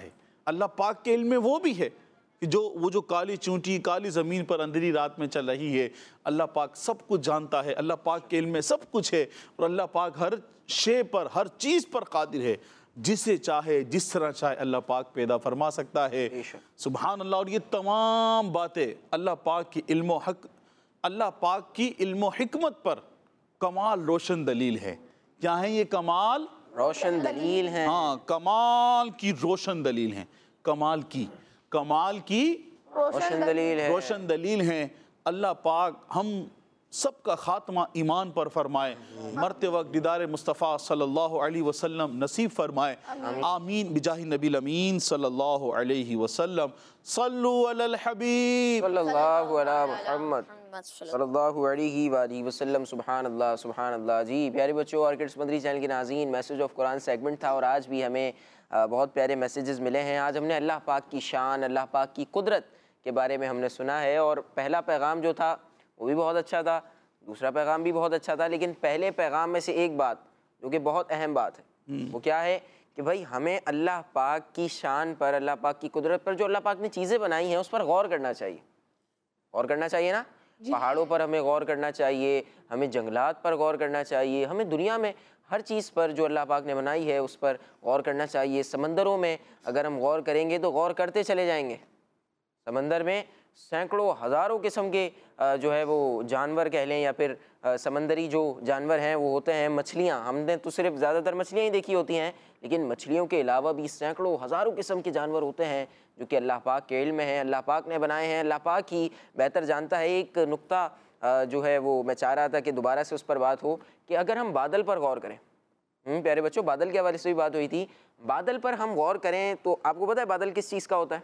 اللہ پاک کے علم میں وہ بھی ہے کہ جو وہ جو کالی چونٹی کالی زمین پر اندھیری رات میں چل رہی ہے، اللہ پاک سب کچھ جانتا ہے، اللہ پاک کے علم میں سب کچھ ہے، اور اللہ پاک ہر شے پر ہر چیز پر قادر ہے، جسے چاہے جس طرح چاہے اللہ پاک پیدا فرما سکتا ہے۔ سبحان اللہ۔ اور یہ تمام باتیں اللہ پاک کی علم و حق اللہ پاک کی علم و حکمت پر کمال روشن دلیل ہے۔ کیا ہیں یہ کمال؟ روشن دلیل ہیں۔ ہاں، کمال کی روشن دلیل ہیں، کمال کی کمال کی روشن دلیل ہے۔ روشن دلیل ہیں۔ اللہ پاک ہم سب کا خاتمہ ایمان پر فرمائے، مرتے وقت دیدار مصطفیٰ صلی اللہ علیہ وسلم نصیب فرمائے، آمین بجاہ نبی الامین صلی اللہ علیہ وسلم۔ صلو علی الحبیب صلی اللہ علی محمد صلی اللہ علیہ وآلہ وسلم۔ سبحان اللہ سبحان اللہ۔ جی پیارے بچوں، اور کڈس مدری چینل کے ناظرین، میسیج آف قرآن سیگمنٹ تھا، اور آج بھی ہمیں بہت پیارے میسیجز ملے ہیں۔ آج ہم نے اللہ پاک کی شان، اللہ پاک کی قدرت کے بارے میں ہم نے سنا ہے، اور پہلا پیغام جو تھا وہ بھی بہت اچھا تھا، دوسرا پیغام بھی بہت اچھا تھا، لیکن پہلے پیغام میں سے ایک بات جو کہ بہت اہم بات ہے وہ کیا ہے کہ بھائی ہمیں اللہ پاک کی شان پر، اللہ پاک کی قدرت پر، جو اللہ پاک نے چیزیں بنائی ہیں اس پر غور کرنا چاہیے۔ غور کرنا چاہیے نا، پہاڑوں پر ہمیں غور کرنا چاہیے، ہمیں جنگلات پر غور کرنا چاہیے، ہمیں دنیا میں ہر چیز پر جو اللہ پاک نے بنائی ہے اس پر غور کرنا چاہیے۔ سمندروں میں اگر ہم غور کریں گے تو غور کرتے چلے جائیں گے۔ سمندر میں سینکڑوں ہزاروں قسم کے جو ہے وہ جانور کہہ لیں، یا پھر سمندری جو جانور ہیں وہ ہوتے ہیں مچھلیاں۔ ہم نے تو صرف زیادہ تر مچھلیاں ہی دیکھی ہوتی ہیں، لیکن مچھلیوں کے علاوہ بھی سینکڑوں ہزاروں قسم کے جانور ہوتے ہیں جو کہ اللہ پاک کے علم میں ہیں، اللہ پاک نے بنائے ہیں، اللہ پاک ہی بہتر جانتا ہے۔ ایک نقطہ جو ہے وہ میں چاہ رہا تھا کہ دوبارہ سے اس پر بات ہو کہ اگر ہم بادل پر غور کریں، پیارے بچوں بادل کے حوالے سے بھی بات ہوئی تھی، بادل پر ہم غور کریں تو آپ کو پتہ ہے بادل کس چیز کا ہوتا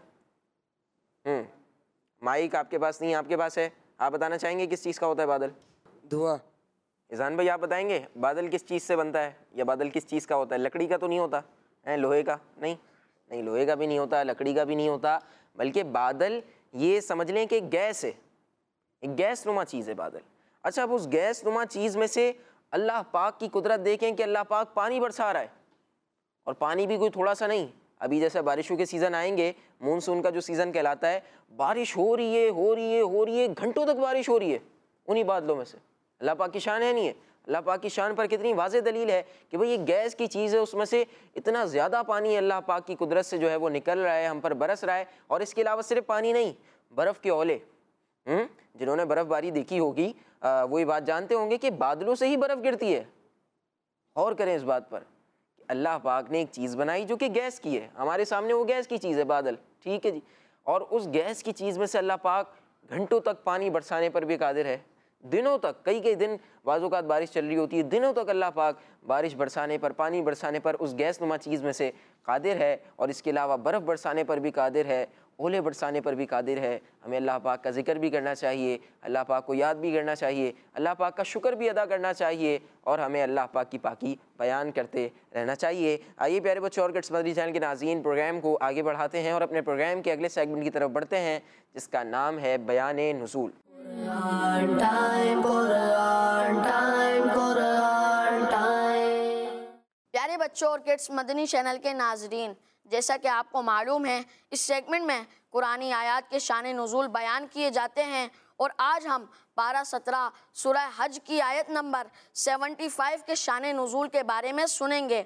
ہے؟ ہوں مائک آپ کے پاس نہیں، آپ کے پاس ہے، آپ بتانا چاہیں گے کس چیز کا ہوتا ہے بادل؟ دھواں۔ اذان بھائی آپ بتائیں گے بادل کس چیز سے بنتا ہے، یا بادل کس چیز کا ہوتا ہے؟ لکڑی کا تو نہیں ہوتا ہے، لوہے کا نہیں نہیں لوہے کا بھی نہیں ہوتا، لکڑی کا بھی نہیں ہوتا، بلکہ بادل یہ سمجھ لیں کہ گیس ہے، ایک گیس نما چیز ہے بادل۔ اچھا اب اس گیس نما چیز میں سے اللہ پاک کی قدرت دیکھیں کہ اللہ پاک پانی برسا رہا ہے، اور پانی بھی کوئی تھوڑا سا نہیں۔ ابھی جیسے بارشوں کے سیزن آئیں گے، مونسون کا جو سیزن کہلاتا ہے، بارش ہو رہی ہے ہو رہی ہے ہو رہی ہے گھنٹوں تک بارش ہو رہی ہے انہی بادلوں میں سے۔ اللہ پاک کی شان ہے نہیں ہے؟ اللہ پاک کی شان پر کتنی واضح دلیل ہے کہ بھئی یہ گیس کی چیز ہے، اس میں سے اتنا زیادہ پانی اللہ پاک کی قدرت سے جو ہے وہ نکل رہا ہے، ہم پر برس رہا ہے۔ اور اس کے علاوہ صرف پانی نہیں، برف کے اولے، جنہوں نے برف باری دیکھی ہوگی وہ یہ بات جانتے ہوں گے کہ بادلوں سے ہی برف گرتی ہے۔ غور کریں اس بات پر کہ اللہ پاک نے ایک چیز بنائی جو کہ گیس کی ہے، ہمارے سامنے وہ گیس کی چیز ہے بادل، ٹھیک ہے جی، اور اس گیس کی چیز میں سے اللہ پاک گھنٹوں تک پانی برسانے پر بھی قادر ہے، دنوں تک، کئی کئی دن بعض اوقات بارش چل رہی ہوتی ہے، دنوں تک اللہ پاک بارش برسانے پر، پانی برسانے پر اس گیس نما چیز میں سے قادر ہے، اور اس کے علاوہ برف برسانے پر بھی قادر ہے، اولے برسانے پر بھی قادر ہے۔ ہمیں اللہ پاک کا ذکر بھی کرنا چاہیے، اللہ پاک کو یاد بھی کرنا چاہیے، اللہ پاک کا شکر بھی ادا کرنا چاہیے، اور ہمیں اللہ پاک کی پاکی بیان کرتے رہنا چاہیے۔ آئیے پیارے بچوں اور کڈس مدری چینل کے ناظرین، پروگرام کو آگے بڑھاتے ہیں اور اپنے پروگرام کے اگلے سیگمنٹ کی طرف بڑھتے ہیں جس کا نام ہے بیان نزول۔ قرآن ٹائم، قرآن ٹائم، قرآن ٹائم۔ پیارے بچوں اور کڈس مدنی چینل کے ناظرین، جیسا کہ آپ کو معلوم ہے اس سیگمنٹ میں قرآنی آیات کے شان نزول بیان کیے جاتے ہیں، اور آج ہم پارہ سترہ سورہ حج کی آیت نمبر سیونٹی فائیو کے شان نزول کے بارے میں سنیں گے۔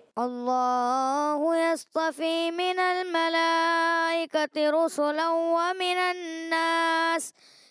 اللہ یصطفی من الملائکۃ رسلا ومن الناس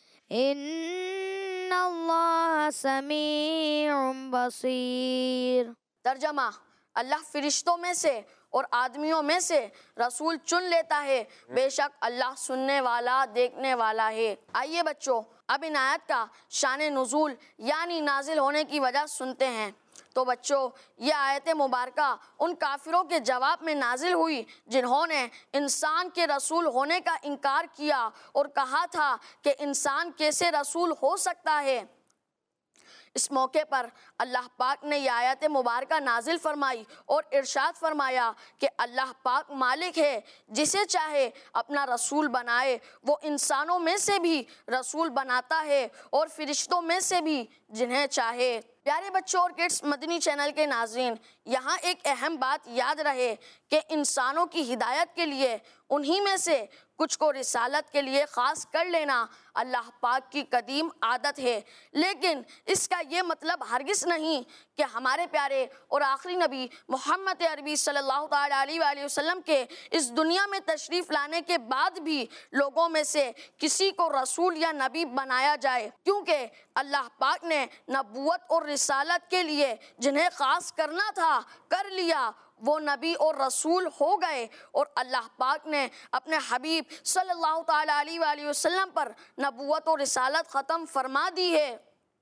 ان اللہ سمیع بصیر۔ ترجمہ: اللہ فرشتوں میں سے اور آدمیوں میں سے رسول چن لیتا ہے، بے شک اللہ سننے والا دیکھنے والا ہے۔ آئیے بچوں اب ان آیت کا شان نزول یعنی نازل ہونے کی وجہ سنتے ہیں۔ تو بچوں یہ آیت مبارکہ ان کافروں کے جواب میں نازل ہوئی جنہوں نے انسان کے رسول ہونے کا انکار کیا اور کہا تھا کہ انسان کیسے رسول ہو سکتا ہے۔ اس موقع پر اللہ پاک نے یہ آیت مبارکہ نازل فرمائی اور ارشاد فرمایا کہ اللہ پاک مالک ہے، جسے چاہے اپنا رسول بنائے، وہ انسانوں میں سے بھی رسول بناتا ہے اور فرشتوں میں سے بھی جنہیں چاہے۔ پیارے بچوں اور کڈس مدنی چینل کے ناظرین، یہاں ایک اہم بات یاد رہے کہ انسانوں کی ہدایت کے لیے انہی میں سے کچھ کو رسالت کے لیے خاص کر لینا اللہ پاک کی قدیم عادت ہے، لیکن اس کا یہ مطلب ہرگز نہیں کہ ہمارے پیارے اور آخری نبی محمد عربی صلی اللہ تعالیٰ علیہ وآلہ وسلم کے اس دنیا میں تشریف لانے کے بعد بھی لوگوں میں سے کسی کو رسول یا نبی بنایا جائے، کیونکہ اللہ پاک نے نبوت اور رسالت کے لیے جنہیں خاص کرنا تھا کر لیا، وہ نبی اور رسول ہو گئے، اور اللہ پاک نے اپنے حبیب صلی اللہ تعالیٰ علیہ وآلہ وسلم پر نبوت اور رسالت ختم فرما دی ہے۔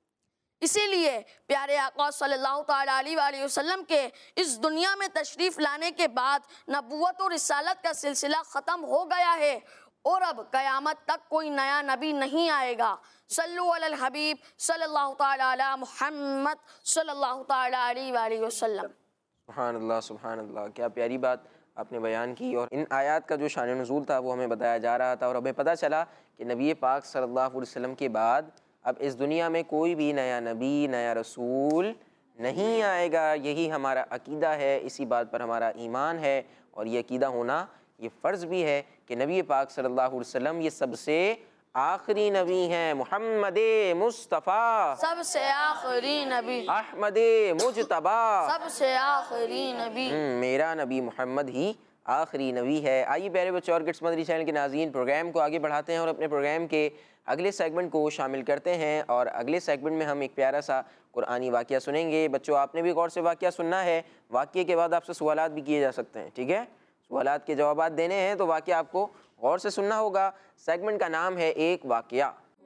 اسی لیے پیارے آقا صلی اللہ تعالیٰ علیہ وآلہ وسلم کے اس دنیا میں تشریف لانے کے بعد نبوت اور رسالت کا سلسلہ ختم ہو گیا ہے، اور اب قیامت تک کوئی نیا نبی نہیں آئے گا۔ صلو علی الحبیب صلی اللہ تعالیٰ علی محمد صلی اللہ تعالیٰ علیہ وآلہ وسلم۔ سبحان اللہ سبحان اللہ، کیا پیاری بات آپ نے بیان کی، اور ان آیات کا جو شان نزول تھا وہ ہمیں بتایا جا رہا تھا، اور ہمیں پتہ چلا کہ نبی پاک صلی اللہ علیہ وسلم کے بعد اب اس دنیا میں کوئی بھی نیا نبی، نیا رسول نہیں آئے گا۔ یہی ہمارا عقیدہ ہے، اسی بات پر ہمارا ایمان ہے، اور یہ عقیدہ ہونا یہ فرض بھی ہے کہ نبی پاک صلی اللہ علیہ وسلم یہ سب سے آخری نبی ہیں، محمد مصطفیٰ سب سے آخری نبی، احمد مجتبیٰ سب سے آخری نبی، میرا نبی محمد ہی آخری نبی ہے۔ آئیے پیارے بچوں اور کڈس مدنی چینل کے ناظرین، پروگرام کو آگے بڑھاتے ہیں اور اپنے پروگرام کے اگلے سیگمنٹ کو شامل کرتے ہیں، اور اگلے سیگمنٹ میں ہم ایک پیارا سا قرآنی واقعہ سنیں گے۔ بچوں آپ نے بھی غور سے واقعہ سننا ہے، واقعے کے بعد آپ سے سوالات بھی کیے جا سکتے ہیں، ٹھیک ہے؟ سوالات کے جوابات دینے ہیں تو واقعہ آپ کو غور سے سننا ہوگا۔ سیگمنٹ کا نام ہے ایک واقعہ۔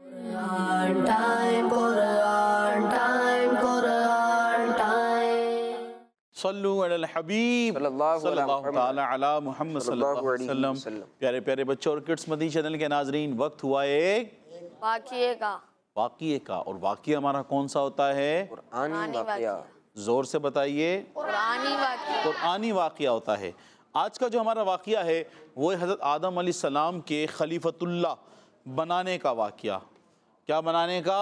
قرآن ٹائم، قرآن ٹائم، قرآن ٹائم۔ صلو علی الحبیب صلی اللہ صلی اللہ محمد تعالیٰ علی محمد صلی اللہ علیہ وسلم۔ پیارے پیارے بچوں اور کڈس مدنی چینل کے ناظرین، وقت ہوا ایک واقعے کا، واقعے کا، اور واقعہ ہمارا کون سا ہوتا ہے؟ قرآنی واقعہ۔ زور سے بتائیے۔ قرآنی واقعہ۔ قرآنی واقعہ ہوتا ہے۔ آج کا جو ہمارا واقعہ ہے وہ حضرت آدم علیہ السلام کے خلیفۃ اللہ بنانے کا واقعہ۔ کیا بنانے کا؟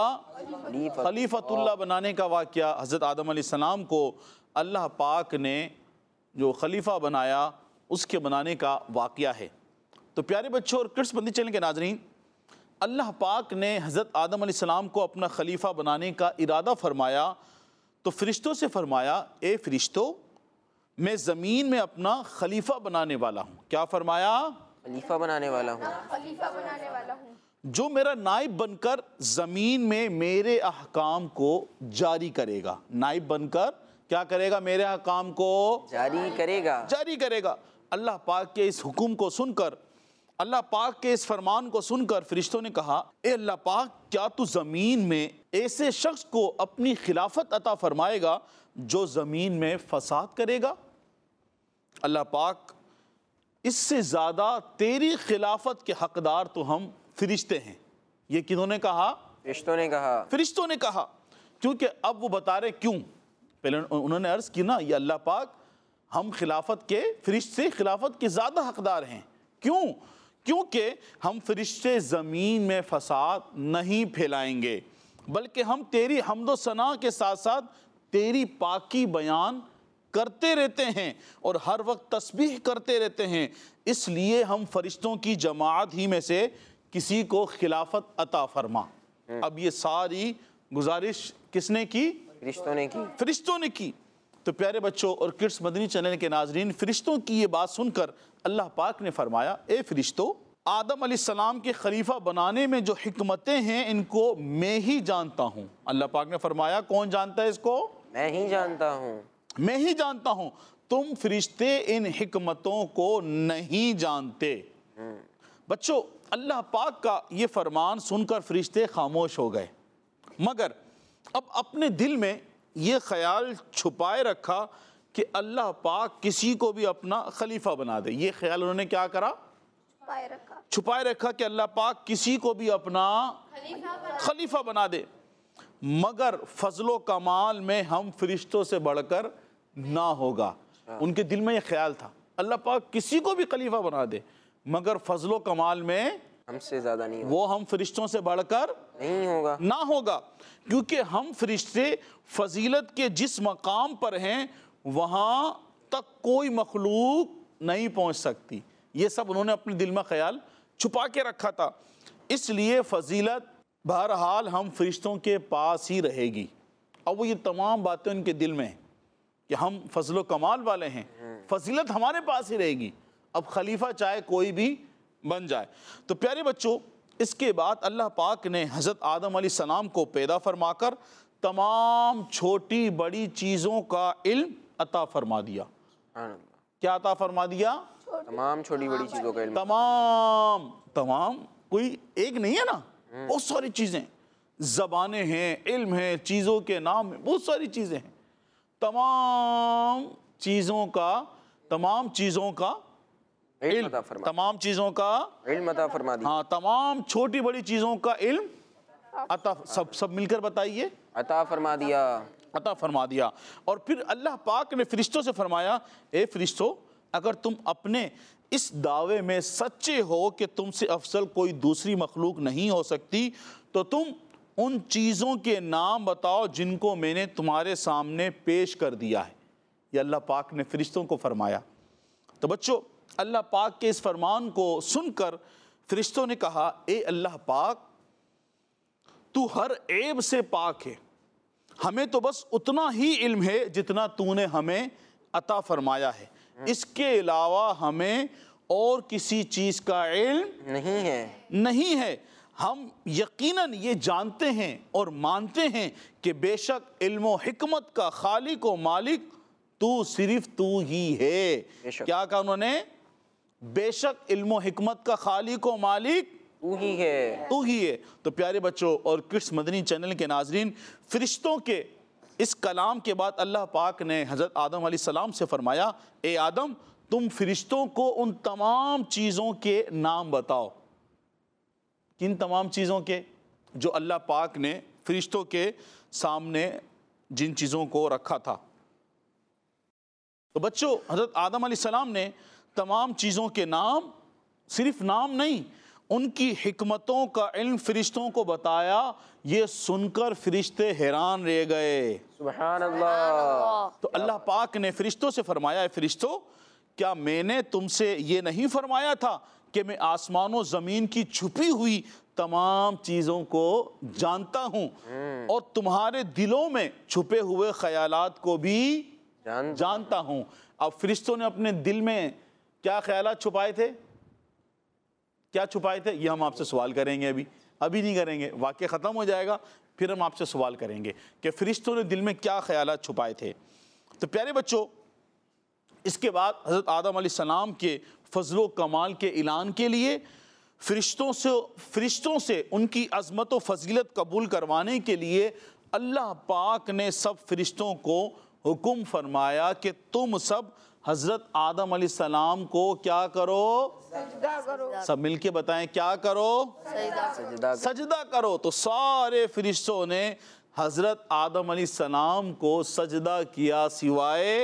خلیفۃ اللہ بنانے کا واقعہ۔ حضرت آدم علیہ السلام کو اللہ پاک نے جو خلیفہ بنایا، اس کے بنانے کا واقعہ ہے۔ تو پیارے بچوں اور کڈس مدنی چینل کے ناظرین، اللہ پاک نے حضرت آدم علیہ السلام کو اپنا خلیفہ بنانے کا ارادہ فرمایا تو فرشتوں سے فرمایا، اے فرشتوں، میں زمین میں اپنا خلیفہ بنانے والا ہوں۔ کیا فرمایا؟ خلیفہ بنانے والا ہوں، خلیفہ بنانے والا ہوں، جو میرا نائب بن کر زمین میں میرے احکام کو جاری کرے گا۔ نائب بن کر کیا کرے گا؟ میرے احکام کو جاری کرے گا۔ جاری کرے گا۔ اللہ پاک کے اس حکم کو سن کر، اللہ پاک کے اس فرمان کو سن کر فرشتوں نے کہا، اے اللہ پاک، کیا تو زمین میں ایسے شخص کو اپنی خلافت عطا فرمائے گا جو زمین میں فساد کرے گا؟ اللہ پاک، اس سے زیادہ تیری خلافت کے حقدار تو ہم فرشتے ہیں۔ یہ کنہوں نے کہا؟ فرشتوں نے کہا۔ فرشتوں نے کہا، کیونکہ اب وہ بتا رہے کیوں۔ پہلے انہوں نے عرض کی نا، یہ اللہ پاک، ہم خلافت کے فرشتے خلافت کے زیادہ حقدار ہیں۔ کیوں؟ کیونکہ ہم فرشتے زمین میں فساد نہیں پھیلائیں گے، بلکہ ہم تیری حمد و ثنا کے ساتھ ساتھ تیری پاکی بیان کرتے رہتے ہیں اور ہر وقت تسبیح کرتے رہتے ہیں، اس لیے ہم فرشتوں کی جماعت ہی میں سے کسی کو خلافت عطا فرما۔ اب یہ ساری گزارش کس نے کی؟ فرشتوں نے کی۔ فرشتوں نے کی۔ تو پیارے بچوں اور کڈس مدنی چینل کے ناظرین، فرشتوں کی یہ بات سن کر اللہ پاک نے فرمایا، اے فرشتوں، آدم علیہ السلام کے خلیفہ بنانے میں جو حکمتیں ہیں ان کو میں ہی جانتا ہوں۔ اللہ پاک نے فرمایا، کون جانتا ہے اس کو؟ میں ہی جانتا ہوں۔ میں ہی جانتا ہوں، تم فرشتے ان حکمتوں کو نہیں جانتے۔ بچوں، اللہ پاک کا یہ فرمان سن کر فرشتے خاموش ہو گئے، مگر اب اپنے دل میں یہ خیال چھپائے رکھا کہ اللہ پاک کسی کو بھی اپنا خلیفہ بنا دے۔ یہ خیال انہوں نے کیا کرا؟ چھپائے رکھا، چھپائے رکھا کہ اللہ پاک کسی کو بھی اپنا خلیفہ بنا دے۔ مگر فضل و کمال میں ہم فرشتوں سے بڑھ کر نہ ہوگا۔ ان کے دل میں یہ خیال تھا اللہ پاک کسی کو بھی خلیفہ بنا دے مگر فضل و کمال میں ہم سے زیادہ نہیں ہوگا، وہ ہم فرشتوں سے بڑھ کر نہیں ہوگا، نہ ہوگا، کیونکہ ہم فرشتے فضیلت کے جس مقام پر ہیں وہاں تک کوئی مخلوق نہیں پہنچ سکتی۔ یہ سب انہوں نے اپنے دل میں خیال چھپا کے رکھا تھا، اس لیے فضیلت بہرحال ہم فرشتوں کے پاس ہی رہے گی۔ اب وہ یہ تمام باتیں ان کے دل میں ہیں کہ ہم فضل و کمال والے ہیں، فضیلت ہمارے پاس ہی رہے گی، اب خلیفہ چاہے کوئی بھی بن جائے۔ تو پیارے بچوں، اس کے بعد اللہ پاک نے حضرت آدم علیہ السلام کو پیدا فرما کر تمام چھوٹی بڑی چیزوں کا علم عطا فرما دیا۔ سبحان اللہ، کیا عطا فرما دیا؟ تمام چھوٹی بڑی چیزوں کا علم، تمام تمام کوئی ایک نہیں ہے نا، بہت ساری چیزیں، زبانیں ہیں، علم ہیں، چیزوں کے نام ہیں، بہت ساری چیزیں ہیں، تمام چیزوں کا تمام چیزوں کا علم علم عطا فرما تمام چیزوں کا علم عطا فرما دی، ہاں تمام چھوٹی بڑی چیزوں کا علم عطا سب سب مل کر بتائیے عطا فرما دیا۔ عطا فرما دیا۔ اور پھر اللہ پاک نے فرشتوں سے فرمایا اے فرشتوں، اگر تم اپنے اس دعوے میں سچے ہو کہ تم سے افضل کوئی دوسری مخلوق نہیں ہو سکتی تو تم ان چیزوں کے نام بتاؤ جن کو میں نے تمہارے سامنے پیش کر دیا ہے۔ یہ اللہ پاک نے فرشتوں کو فرمایا۔ تو بچوں، اللہ پاک کے اس فرمان کو سن کر فرشتوں نے کہا اے اللہ پاک، تو ہر عیب سے پاک ہے، ہمیں تو بس اتنا ہی علم ہے جتنا تو نے ہمیں عطا فرمایا ہے، اس کے علاوہ ہمیں اور کسی چیز کا علم نہیں ہے، نہیں ہے۔ ہم یقیناً یہ جانتے ہیں اور مانتے ہیں کہ بے شک علم و حکمت کا خالق و مالک تو صرف تو ہی ہے۔ بے شک۔ کیا کہا انہوں نے؟ بے شک علم و حکمت کا خالق و مالک تو ہی ہے۔ تو ہی ہے۔ تو پیارے بچوں اور کڈس مدنی چینل کے ناظرین، فرشتوں کے اس کلام کے بعد اللہ پاک نے حضرت آدم علیہ السلام سے فرمایا اے آدم، تم فرشتوں کو ان تمام چیزوں کے نام بتاؤ۔ کن تمام چیزوں کے؟ جو اللہ پاک نے فرشتوں کے سامنے جن چیزوں کو رکھا تھا۔ تو بچوں، حضرت آدم علیہ السلام نے تمام چیزوں کے نام، صرف نام نہیں، ان کی حکمتوں کا علم فرشتوں کو بتایا۔ یہ سن کر فرشتے حیران رہ گئے۔ سبحان اللہ۔ تو اللہ پاک نے فرشتوں سے فرمایا اے فرشتوں، کیا میں نے تم سے یہ نہیں فرمایا تھا کہ میں آسمان و زمین کی چھپی ہوئی تمام چیزوں کو جانتا ہوں اور تمہارے دلوں میں چھپے ہوئے خیالات کو بھی جان جانتا ہوں۔ اب فرشتوں نے اپنے دل میں کیا خیالات چھپائے تھے؟ کیا چھپائے تھے؟ یہ ہم آپ سے سوال کریں گے، ابھی ابھی نہیں کریں گے، واقعہ ختم ہو جائے گا پھر ہم آپ سے سوال کریں گے کہ فرشتوں نے دل میں کیا خیالات چھپائے تھے۔ تو پیارے بچوں، اس کے بعد حضرت آدم علیہ السلام کے فضل و کمال کے اعلان کے لیے فرشتوں سے فرشتوں سے ان کی عظمت و فضیلت قبول کروانے کے لیے اللہ پاک نے سب فرشتوں کو حکم فرمایا کہ تم سب حضرت آدم علیہ السلام کو کیا کرو؟ سجدہ کرو۔ سب مل کے بتائیں، کیا کرو؟ سجدہ سجدہ کرو۔ تو سارے فرشتوں نے حضرت آدم علیہ السلام کو سجدہ کیا، سوائے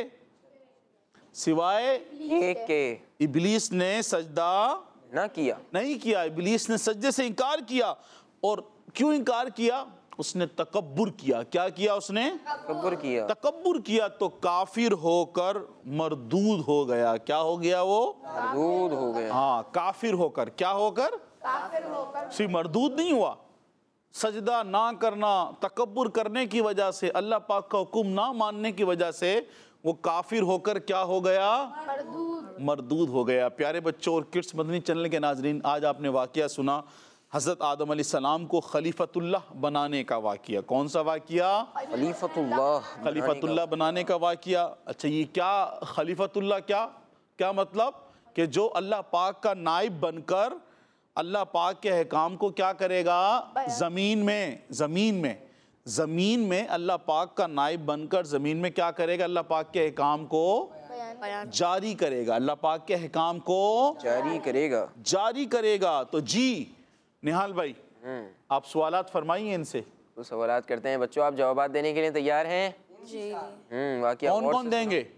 سوائے ایک کے ابلیس نے سجدہ نہ کیا۔ نہیں کیا۔ ابلیس نے سجدے سے انکار کیا۔ اور کیوں انکار کیا؟ اس نے تکبر کیا۔ کیا کیا اس نے؟ تکبر کیا۔ تکبر کیا تو کافر ہو کر مردود ہو گیا۔ کیا ہو گیا وہ؟ مردود ہو گیا۔ ہاں، کافر ہو کر۔ کیا ہو کر؟ صرف مردود نہیں ہوا، سجدہ نہ کرنا، تکبر کرنے کی وجہ سے، اللہ پاک کا حکم نہ ماننے کی وجہ سے وہ کافر ہو کر کیا ہو گیا؟ مردود ہو گیا۔ پیارے بچوں اور کڈس مدنی چینل کے ناظرین، آج آپ نے واقعہ سنا حضرت آدم علیہ السلام کو خلیفۃ اللہ بنانے کا واقعہ۔ کون سا واقعہ؟ خلیفۃ اللہ خلیفۃ اللہ بنانے کا واقعہ۔ اچھا، یہ کیا خلیفۃ اللہ؟ کیا کیا مطلب؟ کہ جو اللہ پاک کا نائب بن کر اللہ پاک کے احکام کو کیا کرے گا؟ زمین میں زمین میں زمین میں اللہ پاک کا نائب بن کر زمین میں کیا کرے گا؟ اللہ پاک کے احکام کو جاری کرے گا۔ اللہ پاک کے احکام کو جاری کرے گا۔ جاری کرے گا۔ تو جی نہال بھائی، آپ سوالات فرمائیے ان سے۔ تو سوالات کرتے ہیں بچوں. آپ جوابات دینے کے لیے تیار ہیں؟ جی. ہوں واقعہ کون غور کون سے دیں گے؟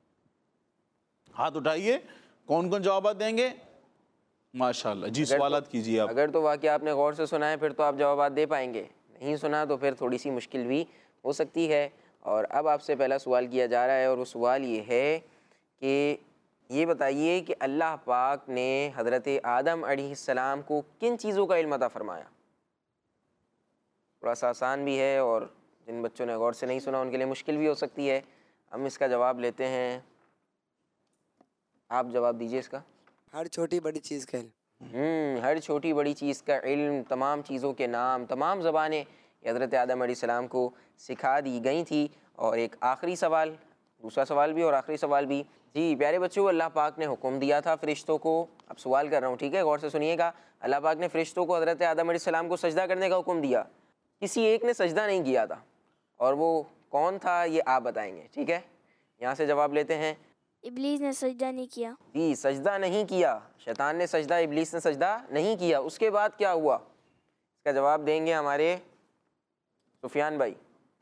ہاتھ اٹھائیے. کون کون جوابات دیں گے؟ ماشاءاللہ. جی سوالات کیجیے آپ. اگر تو واقعہ آپ نے غور سے سنا ہے پھر تو آپ جوابات دے پائیں گے. نہیں سنا تو پھر تھوڑی سی مشکل بھی ہو سکتی ہے. اور اب آپ سے پہلا سوال کیا جا رہا ہے اور وہ سوال یہ ہے کہ یہ بتائیے کہ اللہ پاک نے حضرت آدم علیہ السلام کو کن چیزوں کا علم عطا فرمایا؟ تھوڑا سا آسان بھی ہے اور جن بچوں نے غور سے نہیں سنا ان کے لیے مشکل بھی ہو سکتی ہے. ہم اس کا جواب لیتے ہیں. آپ جواب دیجیے اس کا. ہر چھوٹی بڑی چیز کا علم. ہوں ہر چھوٹی بڑی چیز کا علم، تمام چیزوں کے نام، تمام زبانیں حضرت آدم علیہ السلام کو سکھا دی گئی تھی. اور ایک آخری سوال، دوسرا سوال بھی اور آخری سوال بھی. جی پیارے بچوں، اللہ پاک نے حکم دیا تھا فرشتوں کو. اب سوال کر رہا ہوں، ٹھیک ہے، غور سے سنیے گا. اللہ پاک نے فرشتوں کو حضرت آدم علیہ السلام کو سجدہ کرنے کا حکم دیا. کسی ایک نے سجدہ نہیں کیا تھا، اور وہ کون تھا یہ آپ بتائیں گے. ٹھیک ہے، یہاں سے جواب لیتے ہیں. ابلیس نے سجدہ نہیں کیا. جی سجدہ نہیں کیا. شیطان نے سجدہ، ابلیس نے سجدہ نہیں کیا. اس کے بعد کیا ہوا؟ اس کا جواب دیں گے ہمارے سفیان بھائی.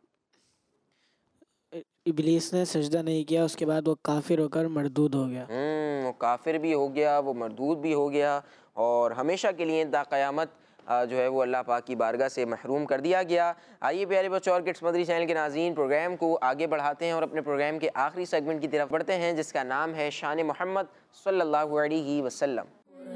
ابلیس نے سجدہ نہیں کیا، اس کے بعد وہ کافر ہو کر مردود ہو گیا. ہوں وہ کافر بھی ہو گیا، وہ مردود بھی ہو گیا، اور ہمیشہ کے لیے تا قیامت جو ہے وہ اللہ پاک کی بارگاہ سے محروم کر دیا گیا. آئیے پیارے بچوں اور کڈس مدری چینل کے ناظرین، پروگرام کو آگے بڑھاتے ہیں اور اپنے پروگرام کے آخری سیگمنٹ کی طرف بڑھتے ہیں جس کا نام ہے شان محمد صلی اللہ علیہ وسلم.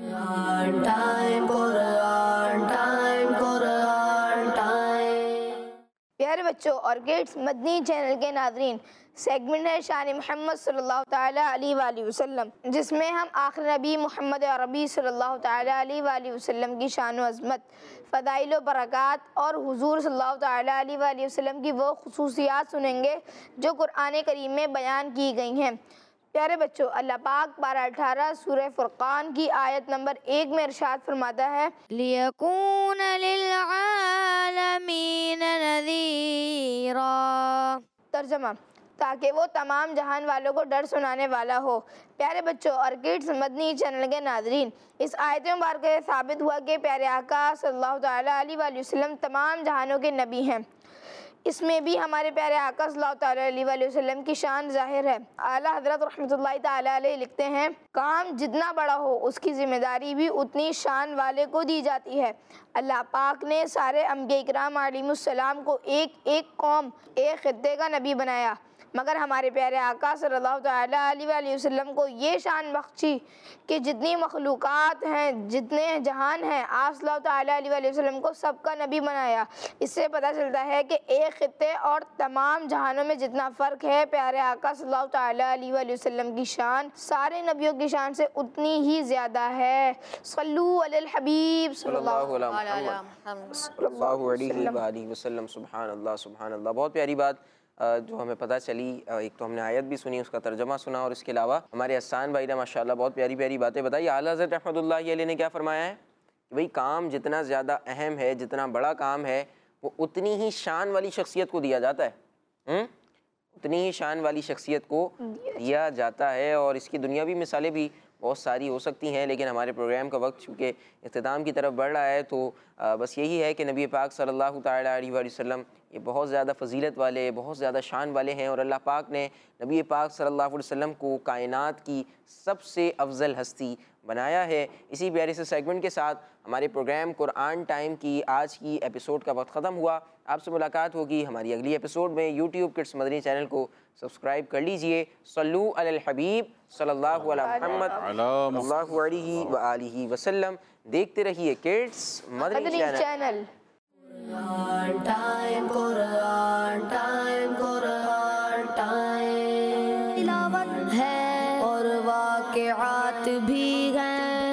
پیارے بچوں اور کڈس مدنی چینل کے ناظرین، سیگمنٹ ہے شان محمد صلی اللہ تعالیٰ علیہ وآلہ وسلم، جس میں ہم آخر نبی محمد عربی صلی اللہ تعالیٰ علیہ وآلہ وسلم کی شان و عظمت، فضائل و برکات اور حضور صلی اللہ تعالیٰ علیہ وآلہ وسلم کی وہ خصوصیات سنیں گے جو قرآن کریم میں بیان کی گئی ہیں. پیارے بچوں، اللہ پاک بارہ اٹھارہ سورہ فرقان کی آیت نمبر ایک میں ارشاد فرماتا ہے لِيَكُونَ لِلْعَالَمِينَ نَذِيرًا. ترجمہ: تاکہ وہ تمام جہان والوں کو ڈر سنانے والا ہو. پیارے بچوں اور کڈس مدنی چینل کے ناظرین، اس آیت مبارکہ سے ثابت ہوا کہ پیارے آقا صلی اللہ تعالیٰ علیہ وآلہ وسلم تمام جہانوں کے نبی ہیں. اس میں بھی ہمارے پیارے آقا صلی اللہ تعالیٰ علیہ وآلہ وسلم کی شان ظاہر ہے. اعلیٰ حضرت رحمۃ اللہ تعالیٰ علیہ لکھتے ہیں، کام جتنا بڑا ہو اس کی ذمہ داری بھی اتنی شان والے کو دی جاتی ہے. اللہ پاک نے سارے انبیاء کرام علیہم السلام کو ایک ایک قوم، ایک خطے کا نبی بنایا، مگر ہمارے پیارے آقا صلی اللہ تعالیٰ علیہ وآلہ وسلم کو یہ شان بخشی کہ جتنی مخلوقات ہیں، جتنے جہان ہیں، آپ صلی اللہ تعالیٰ علیہ وآلہ وسلم کو سب کا نبی بنایا. اس سے پتہ چلتا ہے کہ ایک خطے اور تمام جہانوں میں جتنا فرق ہے، پیارے آقا صلی اللہ تعالیٰ علیہ وآلہ وسلم کی شان سارے نبیوں کی شان سے اتنی ہی زیادہ ہے. صلو علی الحبیب صلی اللہ علیہ وآلہ وسلم. سبحان اللہ سبحان اللہ. بہت پیاری بات جو ہمیں پتہ چلی. ایک تو ہم نے آیت بھی سنی، اس کا ترجمہ سنا، اور اس کے علاوہ ہمارے احسان بھائی نے ماشاءاللہ بہت پیاری پیاری باتیں بتائی. اعلیٰ حضرت رحمۃ اللہ علیہ نے کیا فرمایا ہے کہ بھئی کام جتنا زیادہ اہم ہے، جتنا بڑا کام ہے، وہ اتنی ہی شان والی شخصیت کو دیا جاتا ہے. ہم اتنی ہی شان والی شخصیت کو دیا جاتا ہے. اور اس کی دنیاوی مثالیں بھی بہت ساری ہو سکتی ہیں، لیکن ہمارے پروگرام کا وقت چونکہ اختتام کی طرف بڑھ رہا ہے تو بس یہی ہے کہ نبی پاک صلی اللہ تعالیٰ علیہ وآلہ وسلم یہ بہت زیادہ فضیلت والے، بہت زیادہ شان والے ہیں، اور اللہ پاک نے نبی پاک صلی اللہ علیہ وسلم کو کائنات کی سب سے افضل ہستی بنایا ہے. اسی پیارے سے سیگمنٹ کے ساتھ ہمارے پروگرام قرآن ٹائم کی آج کی ایپیسوڈ کا وقت ختم ہوا. آپ سے ملاقات ہوگی ہماری اگلی ایپیسوڈ میں. یوٹیوب کڈس مدنی چینل کو سبسکرائب کر لیجئے. صلو علی الحبیب صلی اللہ علی محمد صلی اللہ علیہ وآلہ وسلم. دیکھتے رہیے kids Madani Madani channel. Channel. قرآن ٹائم، قرآن ٹائم، قرآن ٹائم. تلاوت ہے اور واقعات بھی ہیں.